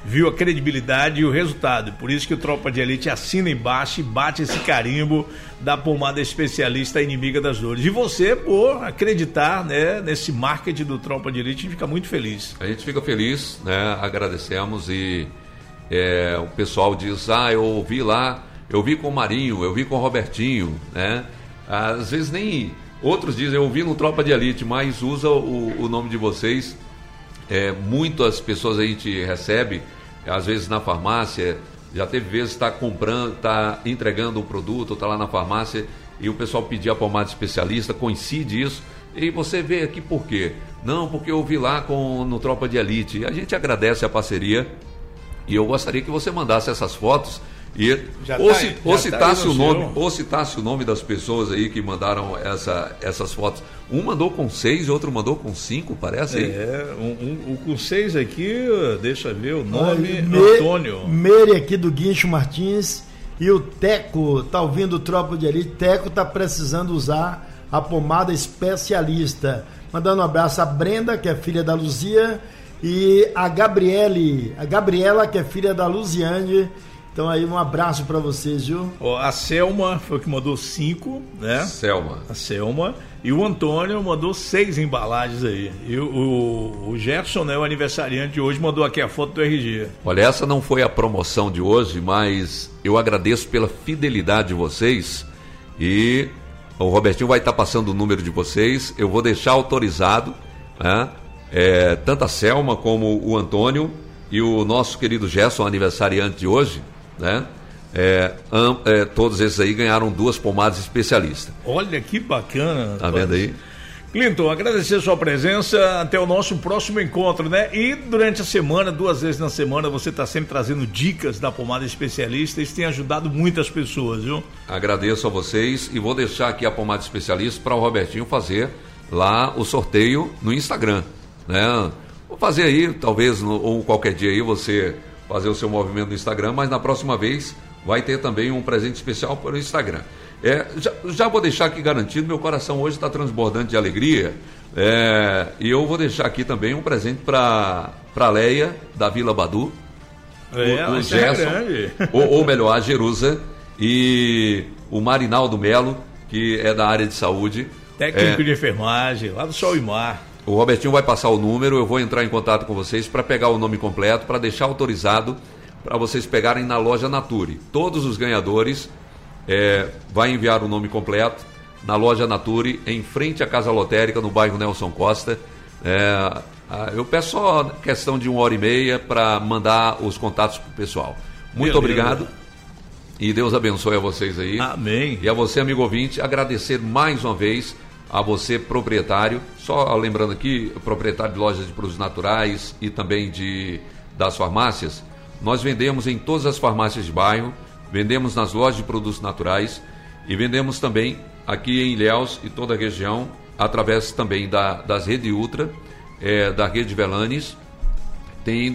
viu a credibilidade e o resultado. Por isso que o Tropa de Elite assina embaixo e bate esse carimbo da pomada especialista inimiga das dores. E você, por acreditar, né, nesse marketing do Tropa de Elite, a gente fica muito feliz. A gente fica feliz, né? Agradecemos e o pessoal diz, eu ouvi lá, eu vi com o Marinho, eu vi com o Robertinho, né? Às vezes nem... Outros dizem, eu ouvi no Tropa de Elite, mas usa o nome de vocês. Muitas pessoas a gente recebe, às vezes na farmácia, já teve vezes está comprando, está entregando um produto, está lá na farmácia e o pessoal pedir a pomada especialista, coincide isso, e você vê aqui por quê? Não, porque eu ouvi lá no Tropa de Elite. A gente agradece a parceria e eu gostaria que você mandasse essas fotos e citasse o nome das pessoas aí que mandaram essas fotos. Um mandou com 6, outro mandou com 5, parece aí. Um com 6 aqui, deixa eu ver o nome, Antônio. Meire aqui do Guincho Martins. E o Teco, tá ouvindo o Tropa de Elite. Teco tá precisando usar a pomada especialista. Mandando um abraço a Brenda, que é filha da Luzia, e a Gabriela, que é filha da Luziane. Então aí um abraço para vocês, viu? A Selma foi que mandou 5, né? A Selma. E o Antônio mandou 6 embalagens aí. E o Gerson, né, o aniversariante de hoje, mandou aqui a foto do RG. Olha, essa não foi a promoção de hoje, mas eu agradeço pela fidelidade de vocês. E o Robertinho vai estar passando o número de vocês. Eu vou deixar autorizado, né? Tanto a Selma como o Antônio e o nosso querido Gerson, aniversariante de hoje, né? Todos esses aí ganharam 2 pomadas especialistas. Olha que bacana. Tá vendo aí? Clinton, agradecer a sua presença, até o nosso próximo encontro, né? E durante a semana, 2 vezes na semana, você está sempre trazendo dicas da pomada especialista. Isso tem ajudado muitas pessoas, viu? Agradeço a vocês e vou deixar aqui a pomada especialista para o Robertinho fazer lá o sorteio no Instagram, né? Vou fazer aí, talvez, ou qualquer dia aí você fazer o seu movimento no Instagram, mas na próxima vez vai ter também um presente especial para o Instagram. Já vou deixar aqui garantido, meu coração hoje está transbordante de alegria, e eu vou deixar aqui também um presente para a Leia, da Vila Badu, o Gerson, ou melhor, a Jerusa, e o Marinaldo Melo, que é da área de saúde. Técnico de enfermagem, lá do Sol e Mar. O Robertinho vai passar o número, eu vou entrar em contato com vocês para pegar o nome completo, para deixar autorizado para vocês pegarem na loja Nature. Todos os ganhadores vai enviar o nome completo na loja Nature, em frente à Casa Lotérica, no bairro Nelson Costa. Eu peço só questão de 1h30 para mandar os contatos para o pessoal. Muito obrigado e Deus abençoe a vocês aí. Amém. E a você, amigo ouvinte, agradecer mais uma vez a você, proprietário, só lembrando aqui, proprietário de lojas de produtos naturais e também das farmácias. Nós vendemos em todas as farmácias de bairro, vendemos nas lojas de produtos naturais e vendemos também aqui em Ilhéus e toda a região, através também das Rede Ultra, da Rede Velanes, tem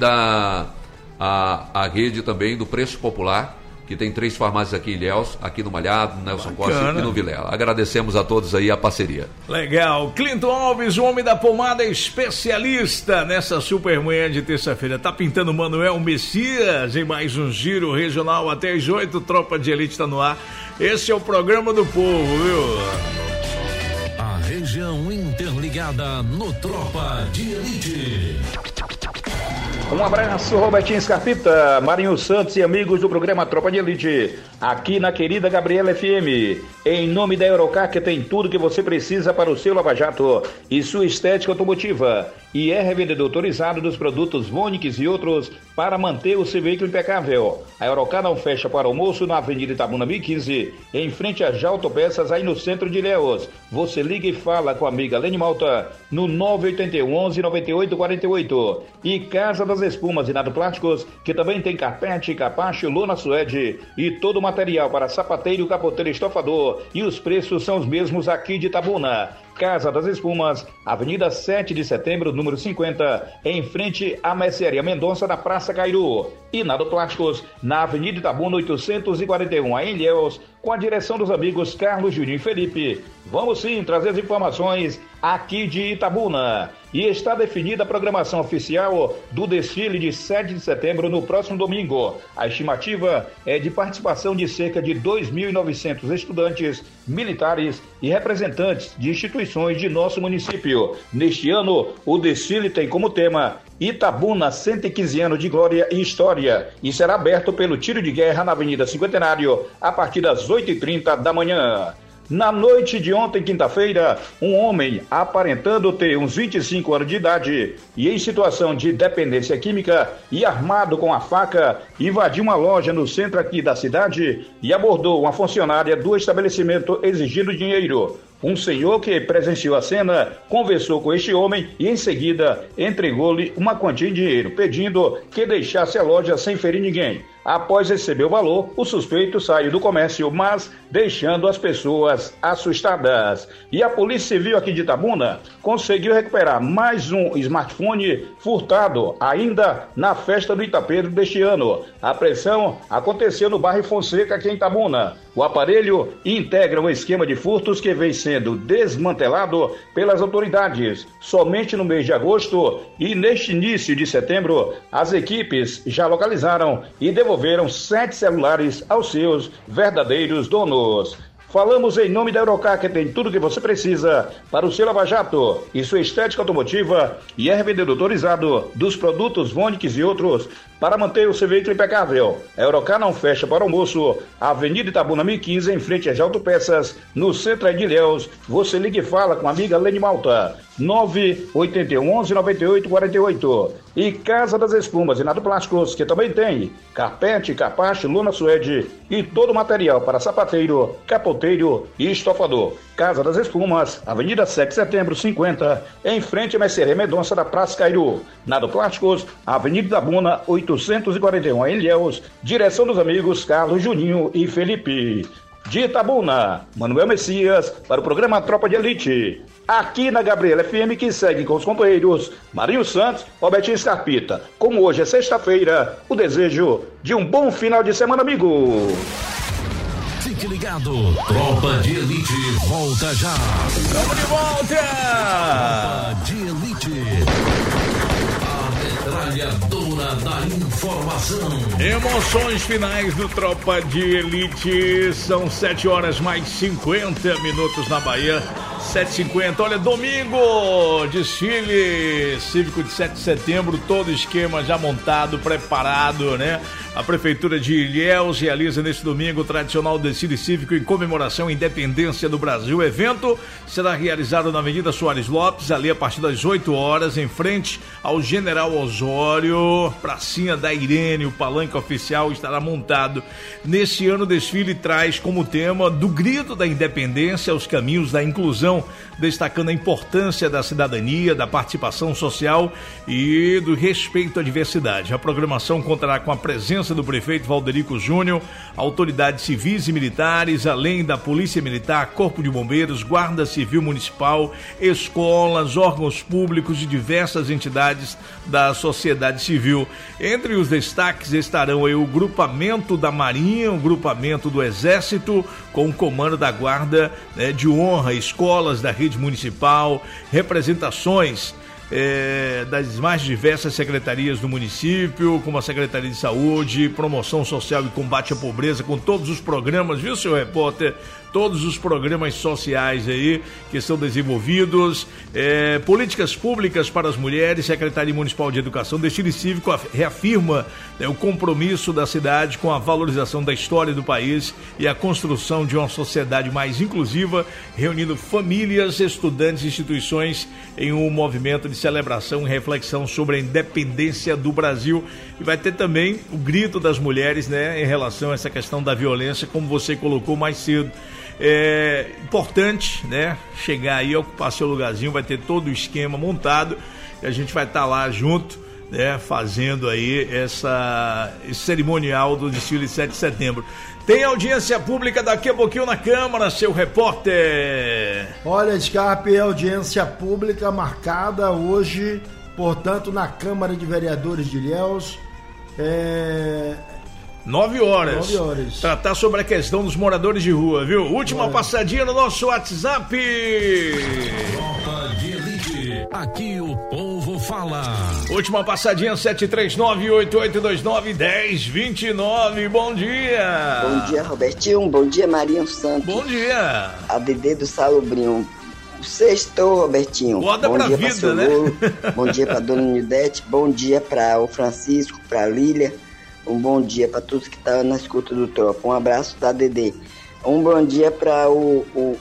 a rede também do Preço Popular, que tem 3 farmácias aqui em Ilhéus, aqui no Malhado, no Nelson Costa e no Vilela. Agradecemos a todos aí a parceria. Legal. Clinton Alves, o homem da pomada especialista, nessa super manhã de terça-feira. Tá pintando Manuel Messias em mais um Giro Regional até as 8. Tropa de Elite está no ar. Esse é o programa do povo, viu? A região interligada no Tropa de Elite. Um abraço, Robertinho Scarpita, Marinho Santos e amigos do programa Tropa de Elite, aqui na querida Gabriela FM. Em nome da Eurocar, que tem tudo que você precisa para o seu lava-jato e sua estética automotiva. E é revendedor autorizado dos produtos Vonix e outros para manter o seu veículo impecável. A Eurocar não fecha para almoço na Avenida Itabuna 1015, em frente a Autopeças, aí no centro de Ilhéus. Você liga e fala com a amiga Lene Malta no 981 11 98 48. E Casa das Espumas e Nado Plásticos, que também tem carpete, capacho, lona suede e todo o material para sapateiro, capoteiro, estofador. E os preços são os mesmos aqui de Itabuna. Casa das Espumas, Avenida 7 de Setembro, número 50, em frente à Mercearia Mendonça, na Praça Cairu. E Nado Plásticos, na Avenida Itabuna 841, em Ilhéus, com a direção dos amigos Carlos, Juninho e Felipe. Vamos sim trazer as informações aqui de Itabuna. e está definida a programação oficial do desfile de 7 de setembro no próximo domingo. A estimativa é de participação de cerca de 2.900 estudantes, militares e representantes de instituições de nosso município. Neste ano, o desfile tem como tema Itabuna, 115 anos de glória e história, e será aberto pelo tiro de guerra na Avenida Cinquentenário a partir das 8h30 da manhã. Na noite de ontem, quinta-feira, um homem aparentando ter uns 25 anos de idade e em situação de dependência química e armado com a faca, invadiu uma loja no centro aqui da cidade e abordou uma funcionária do estabelecimento exigindo dinheiro. Um senhor que presenciou a cena conversou com este homem e em seguida entregou-lhe uma quantia em dinheiro, pedindo que deixasse a loja sem ferir ninguém. Após receber o valor, o suspeito saiu do comércio, mas deixando as pessoas assustadas. E a Polícia Civil aqui de Itabuna conseguiu recuperar mais um smartphone furtado, ainda na festa do Itapedro deste ano. A apreensão aconteceu no bairro Fonseca, aqui em Itabuna. O aparelho integra um esquema de furtos que vem sendo desmantelado pelas autoridades. Somente no mês de agosto e neste início de setembro, as equipes já localizaram e devolveram 7 celulares aos seus verdadeiros donos. Falamos em nome da Eurocar, que tem tudo que você precisa para o seu lava-jato e sua estética automotiva, e é revendedor autorizado dos produtos Vonix e outros para manter o seu veículo impecável. A Eurocar não fecha para almoço. Avenida Itabuna 1015, em frente às Autopeças, no centro de Ilhéus. Você liga e fala com a amiga Lene Malta, 981 11 98 48. E Casa das Espumas e Nado Plásticos, que também tem carpete, capacho, lona suede e todo o material para sapateiro, capoteiro e estofador. Casa das Espumas, Avenida 7 de Setembro 50, em frente à Mercearia Mendonça da Praça Cairu. Nado Plásticos, Avenida Itabuna 841, em Ilhéus. Direção dos amigos Carlos, Juninho e Felipe. De Itabuna, Manuel Messias, para o programa Tropa de Elite. Aqui na Gabriela FM, que segue com os companheiros Marinho Santos, Robertinho Scarpita. Como hoje é sexta-feira, o desejo de um bom final de semana, amigo. Fique ligado, Tropa de Elite volta já. Vamos de volta! Tropa de Elite. Metralhadora da informação. Emoções finais do Tropa de Elite. São 7 horas mais 50 minutos na Bahia. 7h50. Olha, domingo, desfile cívico de 7 de setembro. Todo esquema já montado, preparado, né? A Prefeitura de Ilhéus realiza neste domingo o tradicional desfile cívico em comemoração à independência do Brasil. O evento será realizado na Avenida Soares Lopes, ali a partir das 8 horas, em frente ao General Osório, pracinha da Irene. O palanque oficial estará montado. Neste ano, o desfile traz como tema do grito da independência aos caminhos da inclusão, destacando a importância da cidadania, da participação social e do respeito à diversidade. A programação contará com a presença do prefeito Valderico Júnior, autoridades civis e militares, além da Polícia Militar, Corpo de Bombeiros, Guarda Civil Municipal, escolas, órgãos públicos e diversas entidades da sociedade civil. Entre os destaques estarão aí o grupamento da Marinha, o grupamento do Exército, com o comando da Guarda de Honra, escolas da rede municipal, representações das mais diversas secretarias do município, como a Secretaria de Saúde, Promoção Social e Combate à Pobreza, com todos os programas, viu, seu repórter? Todos os programas sociais aí que são desenvolvidos, políticas públicas para as mulheres. Secretaria Municipal de Educação. Desfile cívico reafirma o compromisso da cidade com a valorização da história do país e a construção de uma sociedade mais inclusiva, reunindo famílias, estudantes e instituições em um movimento de celebração e reflexão sobre a independência do Brasil. E vai ter também o grito das mulheres, né, em relação a essa questão da violência, como você colocou mais cedo. É importante, né, chegar aí, ocupar seu lugarzinho, vai ter todo o esquema montado e a gente vai estar lá junto, né, fazendo aí esse cerimonial do desfile 7 de setembro. Tem audiência pública daqui a pouquinho na Câmara, seu repórter. Olha, Scarpe, audiência pública marcada hoje, portanto, na Câmara de Vereadores de Ilhéus. 9 horas. Tratar sobre a questão dos moradores de rua, viu? Última passadinha no nosso WhatsApp. Tropa de Elite. Aqui o povo fala. Última passadinha, 739-8829-1029. Bom dia. Bom dia, Robertinho. Bom dia, Marinho Santos. Bom dia. A Dedê do Salobrinho. Sextou, Robertinho. Bota bom pra dia vida, pra né? Bom dia pra Dona Nidete. Bom dia pra o Francisco, pra Lília. Um bom dia pra todos que estão na escuta do Tropa. Um abraço da Dedê. Um bom dia para o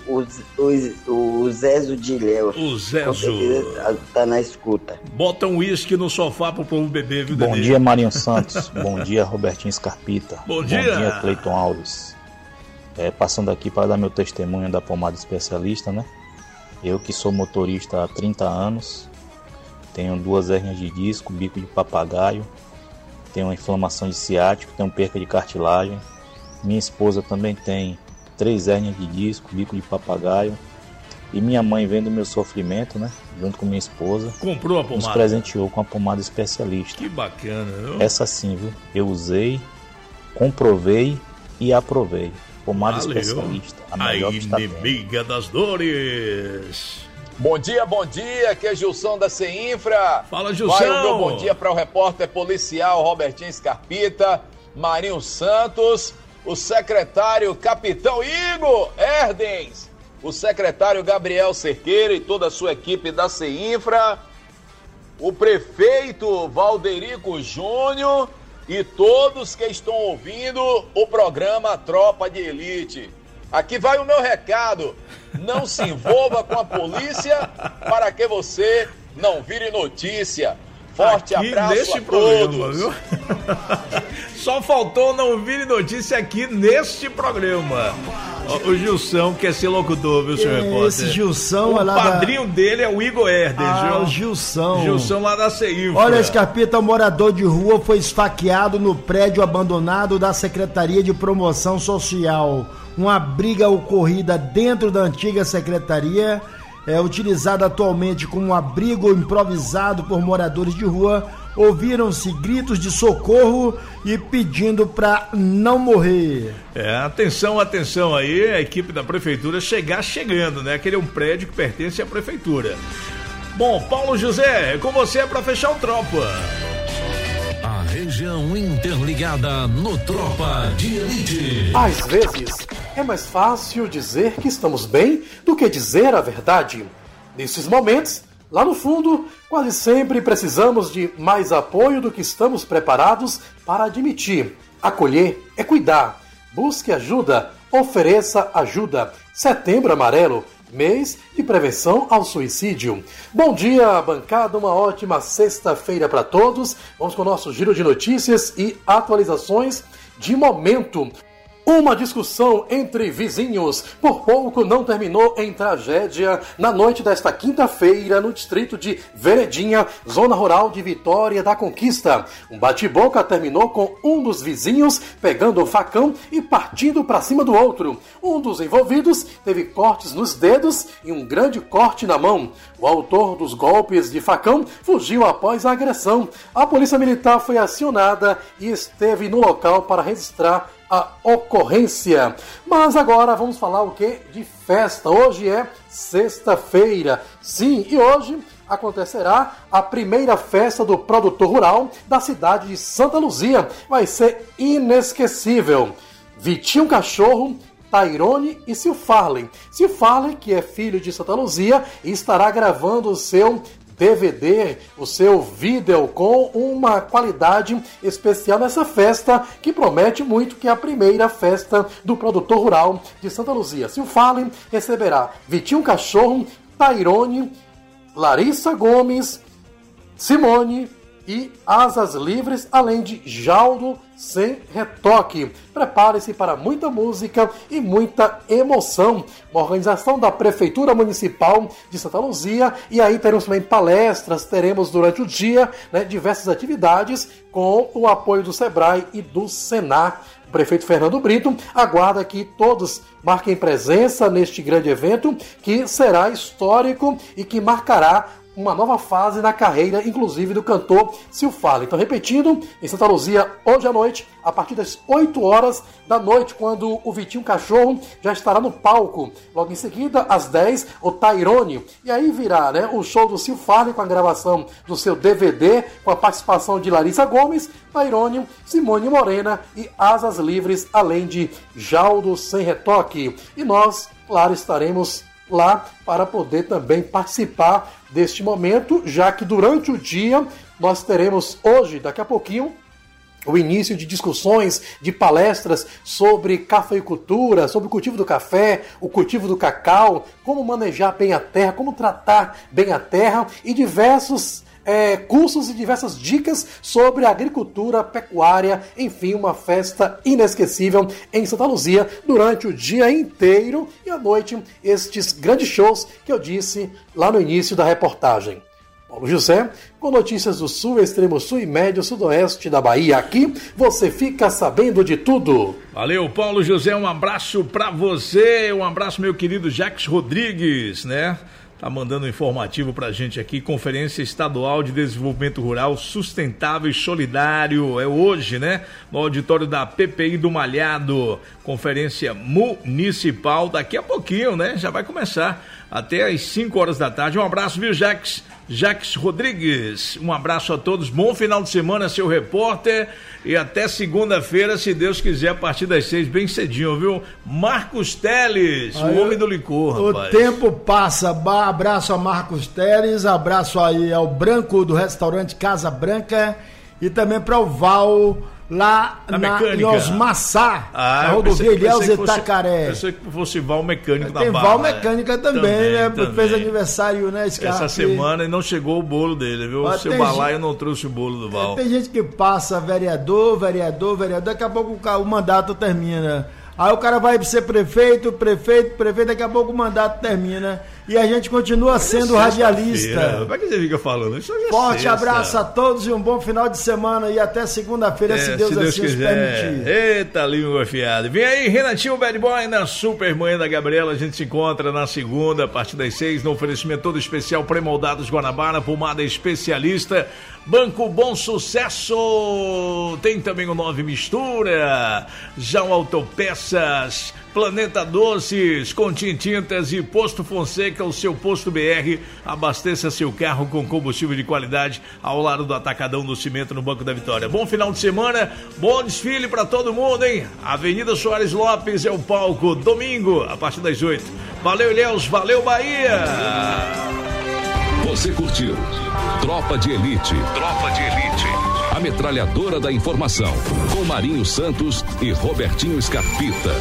Zezo de Ilhéus. O Zezo. Tá na escuta. Bota um uísque no sofá pro povo beber, viu, Bom Dedê? dia, Marinho Santos. Bom dia, Robertinho Scarpita. Bom dia. Bom dia, Cleiton Alves. Passando aqui para dar meu testemunho da pomada especialista, né? Eu que sou motorista há 30 anos, tenho 2 hérnias de disco, bico de papagaio, tenho uma inflamação de ciático, tenho perca de cartilagem. Minha esposa também tem 3 hérnias de disco, bico de papagaio. E minha mãe, vendo o meu sofrimento, né? Junto com minha esposa, comprou a pomada. Nos presenteou com a pomada especialista. Que bacana, viu? Essa sim, viu? Eu usei, comprovei e aprovei. Pomada especialista. A melhor que está inimiga das dores. Bom dia, aqui é Gilson da CEINFRA. Fala, Gilson. Vai o meu bom dia para o repórter policial Robertinho Scarpita, Marinho Santos, o secretário Capitão Igor Erdens, o secretário Gabriel Cerqueira e toda a sua equipe da CEINFRA, o prefeito Valderico Júnior e todos que estão ouvindo o programa Tropa de Elite. Aqui vai o meu recado: não se envolva com a polícia para que você não vire notícia. Forte aqui abraço neste a programa, todos. Viu? Só faltou não vire notícia aqui neste programa. O Gilson quer ser locutor, viu, senhor repórter? Esse Gilson o é lá padrinho dele é o Igor Erdens, viu? O Gilson. Gilson lá da CEINFRA. Olha, Scarpita, morador de rua foi esfaqueado no prédio abandonado da Secretaria de Promoção Social. Uma briga ocorrida dentro da antiga secretaria, utilizada atualmente como um abrigo improvisado por moradores de rua. Ouviram-se gritos de socorro e pedindo para não morrer. Atenção aí, a equipe da prefeitura chegando, né? Aquele é um prédio que pertence à prefeitura. Bom, Paulo José, é com você para fechar o Tropa. A região interligada no Tropa de Elite. Às vezes, é mais fácil dizer que estamos bem do que dizer a verdade. Nesses momentos, lá no fundo, quase sempre precisamos de mais apoio do que estamos preparados para admitir. Acolher é cuidar. Busque ajuda, ofereça ajuda. Setembro Amarelo, mês de prevenção ao suicídio. Bom dia, bancada, uma ótima sexta-feira para todos. Vamos com o nosso giro de notícias e atualizações de momento. Uma discussão entre vizinhos por pouco não terminou em tragédia na noite desta quinta-feira no distrito de Veredinha, zona rural de Vitória da Conquista. Um bate-boca terminou com um dos vizinhos pegando o facão e partindo para cima do outro. Um dos envolvidos teve cortes nos dedos e um grande corte na mão. O autor dos golpes de facão fugiu após a agressão. A polícia militar foi acionada e esteve no local para registrar a ocorrência. Mas agora vamos falar o quê? De festa. Hoje é sexta-feira. Sim, e hoje acontecerá a primeira festa do produtor rural da cidade de Santa Luzia. Vai ser inesquecível. Vitinho Cachorro, Tairone e Sil Farley. Sil Farley, que é filho de Santa Luzia, estará gravando o seu DVD, o seu vídeo com uma qualidade especial nessa festa que promete muito, que é a primeira festa do produtor rural de Santa Luzia. Sil Farley receberá Vitinho Cachorro, Tairone, Larissa Gomes, Simone e Asas Livres, além de Jaldo Sem Retoque. Prepare-se para muita música e muita emoção. Uma organização da Prefeitura Municipal de Santa Luzia, e aí teremos também palestras, teremos durante o dia, né, diversas atividades com o apoio do Sebrae e do Senar. O prefeito Fernando Brito aguarda que todos marquem presença neste grande evento que será histórico e que marcará uma nova fase na carreira, inclusive do cantor Silfale. Então, repetindo, em Santa Luzia, hoje à noite, a partir das 8 horas da noite, quando o Vitinho Cachorro já estará no palco. Logo em seguida, às 10, o Tairone. E aí virá, né, o show do Silfale com a gravação do seu DVD, com a participação de Larissa Gomes, Tairone, Simone Morena e Asas Livres, além de Jaldo Sem Retoque. E nós, claro, estaremos lá para poder também participar deste momento, já que durante o dia nós teremos hoje, daqui a pouquinho, o início de discussões, de palestras sobre cafeicultura, sobre o cultivo do café, o cultivo do cacau, como manejar bem a terra, como tratar bem a terra e diversos cursos e diversas dicas sobre agricultura, pecuária, enfim, uma festa inesquecível em Santa Luzia durante o dia inteiro e à noite estes grandes shows que eu disse lá no início da reportagem. Paulo José, com notícias do sul, extremo sul e médio sudoeste da Bahia. Aqui você fica sabendo de tudo. Valeu, Paulo José, um abraço pra você, um abraço meu querido Jacques Rodrigues, né? Tá mandando um informativo pra gente aqui, Conferência Estadual de Desenvolvimento Rural Sustentável e Solidário, é hoje, né? No auditório da PPI do Malhado, Conferência Municipal, daqui a pouquinho, né? Já vai começar até às 5 horas da tarde. Um abraço, viu, Jacques Rodrigues, um abraço a todos, bom final de semana, seu repórter, e até segunda-feira, se Deus quiser, a partir das 6, bem cedinho, viu? Marcos Teles, o homem do licor, rapaz. O tempo passa, abraço a Marcos Teles, abraço aí ao Branco do restaurante Casa Branca e também para o Val lá em Osmaçá, na rodovia Ilhéus Itacaré. Pensei que fosse Val Mecânico da Barra. Tem Val Mecânica também, né? Também. Fez aniversário, né, Scarpe? Essa semana e não chegou o bolo dele, viu? O seu balaio não trouxe o bolo do Val. Tem gente que passa vereador, daqui a pouco o mandato termina. Aí o cara vai ser prefeito, daqui a pouco o mandato termina e a gente continua sendo radialista. Como é que você fica falando? Isso é forte sexta. Abraço a todos e um bom final de semana e até segunda-feira, se Deus assim nos permitir. Eita, língua afiada. Vem aí, Renatinho Bad Boy na Supermanhã da Gabriela. A gente se encontra na segunda, a partir das 6, no oferecimento todo especial Pré-Moldados Guanabara, pomada especialista, Banco Bom Sucesso, tem também o 9 Mistura, já o Autopeças, Planeta Doces, Contini Tintas e Posto Fonseca, o seu posto BR, abasteça seu carro com combustível de qualidade ao lado do Atacadão do Cimento no Banco da Vitória. Bom final de semana, bom desfile para todo mundo, hein? Avenida Soares Lopes é o palco, domingo, a partir das 8. Valeu, Ilhéus, valeu, Bahia! Você curtiu Tropa de Elite. Tropa de Elite. A metralhadora da informação. Com Marinho Santos e Robertinho Scarpita.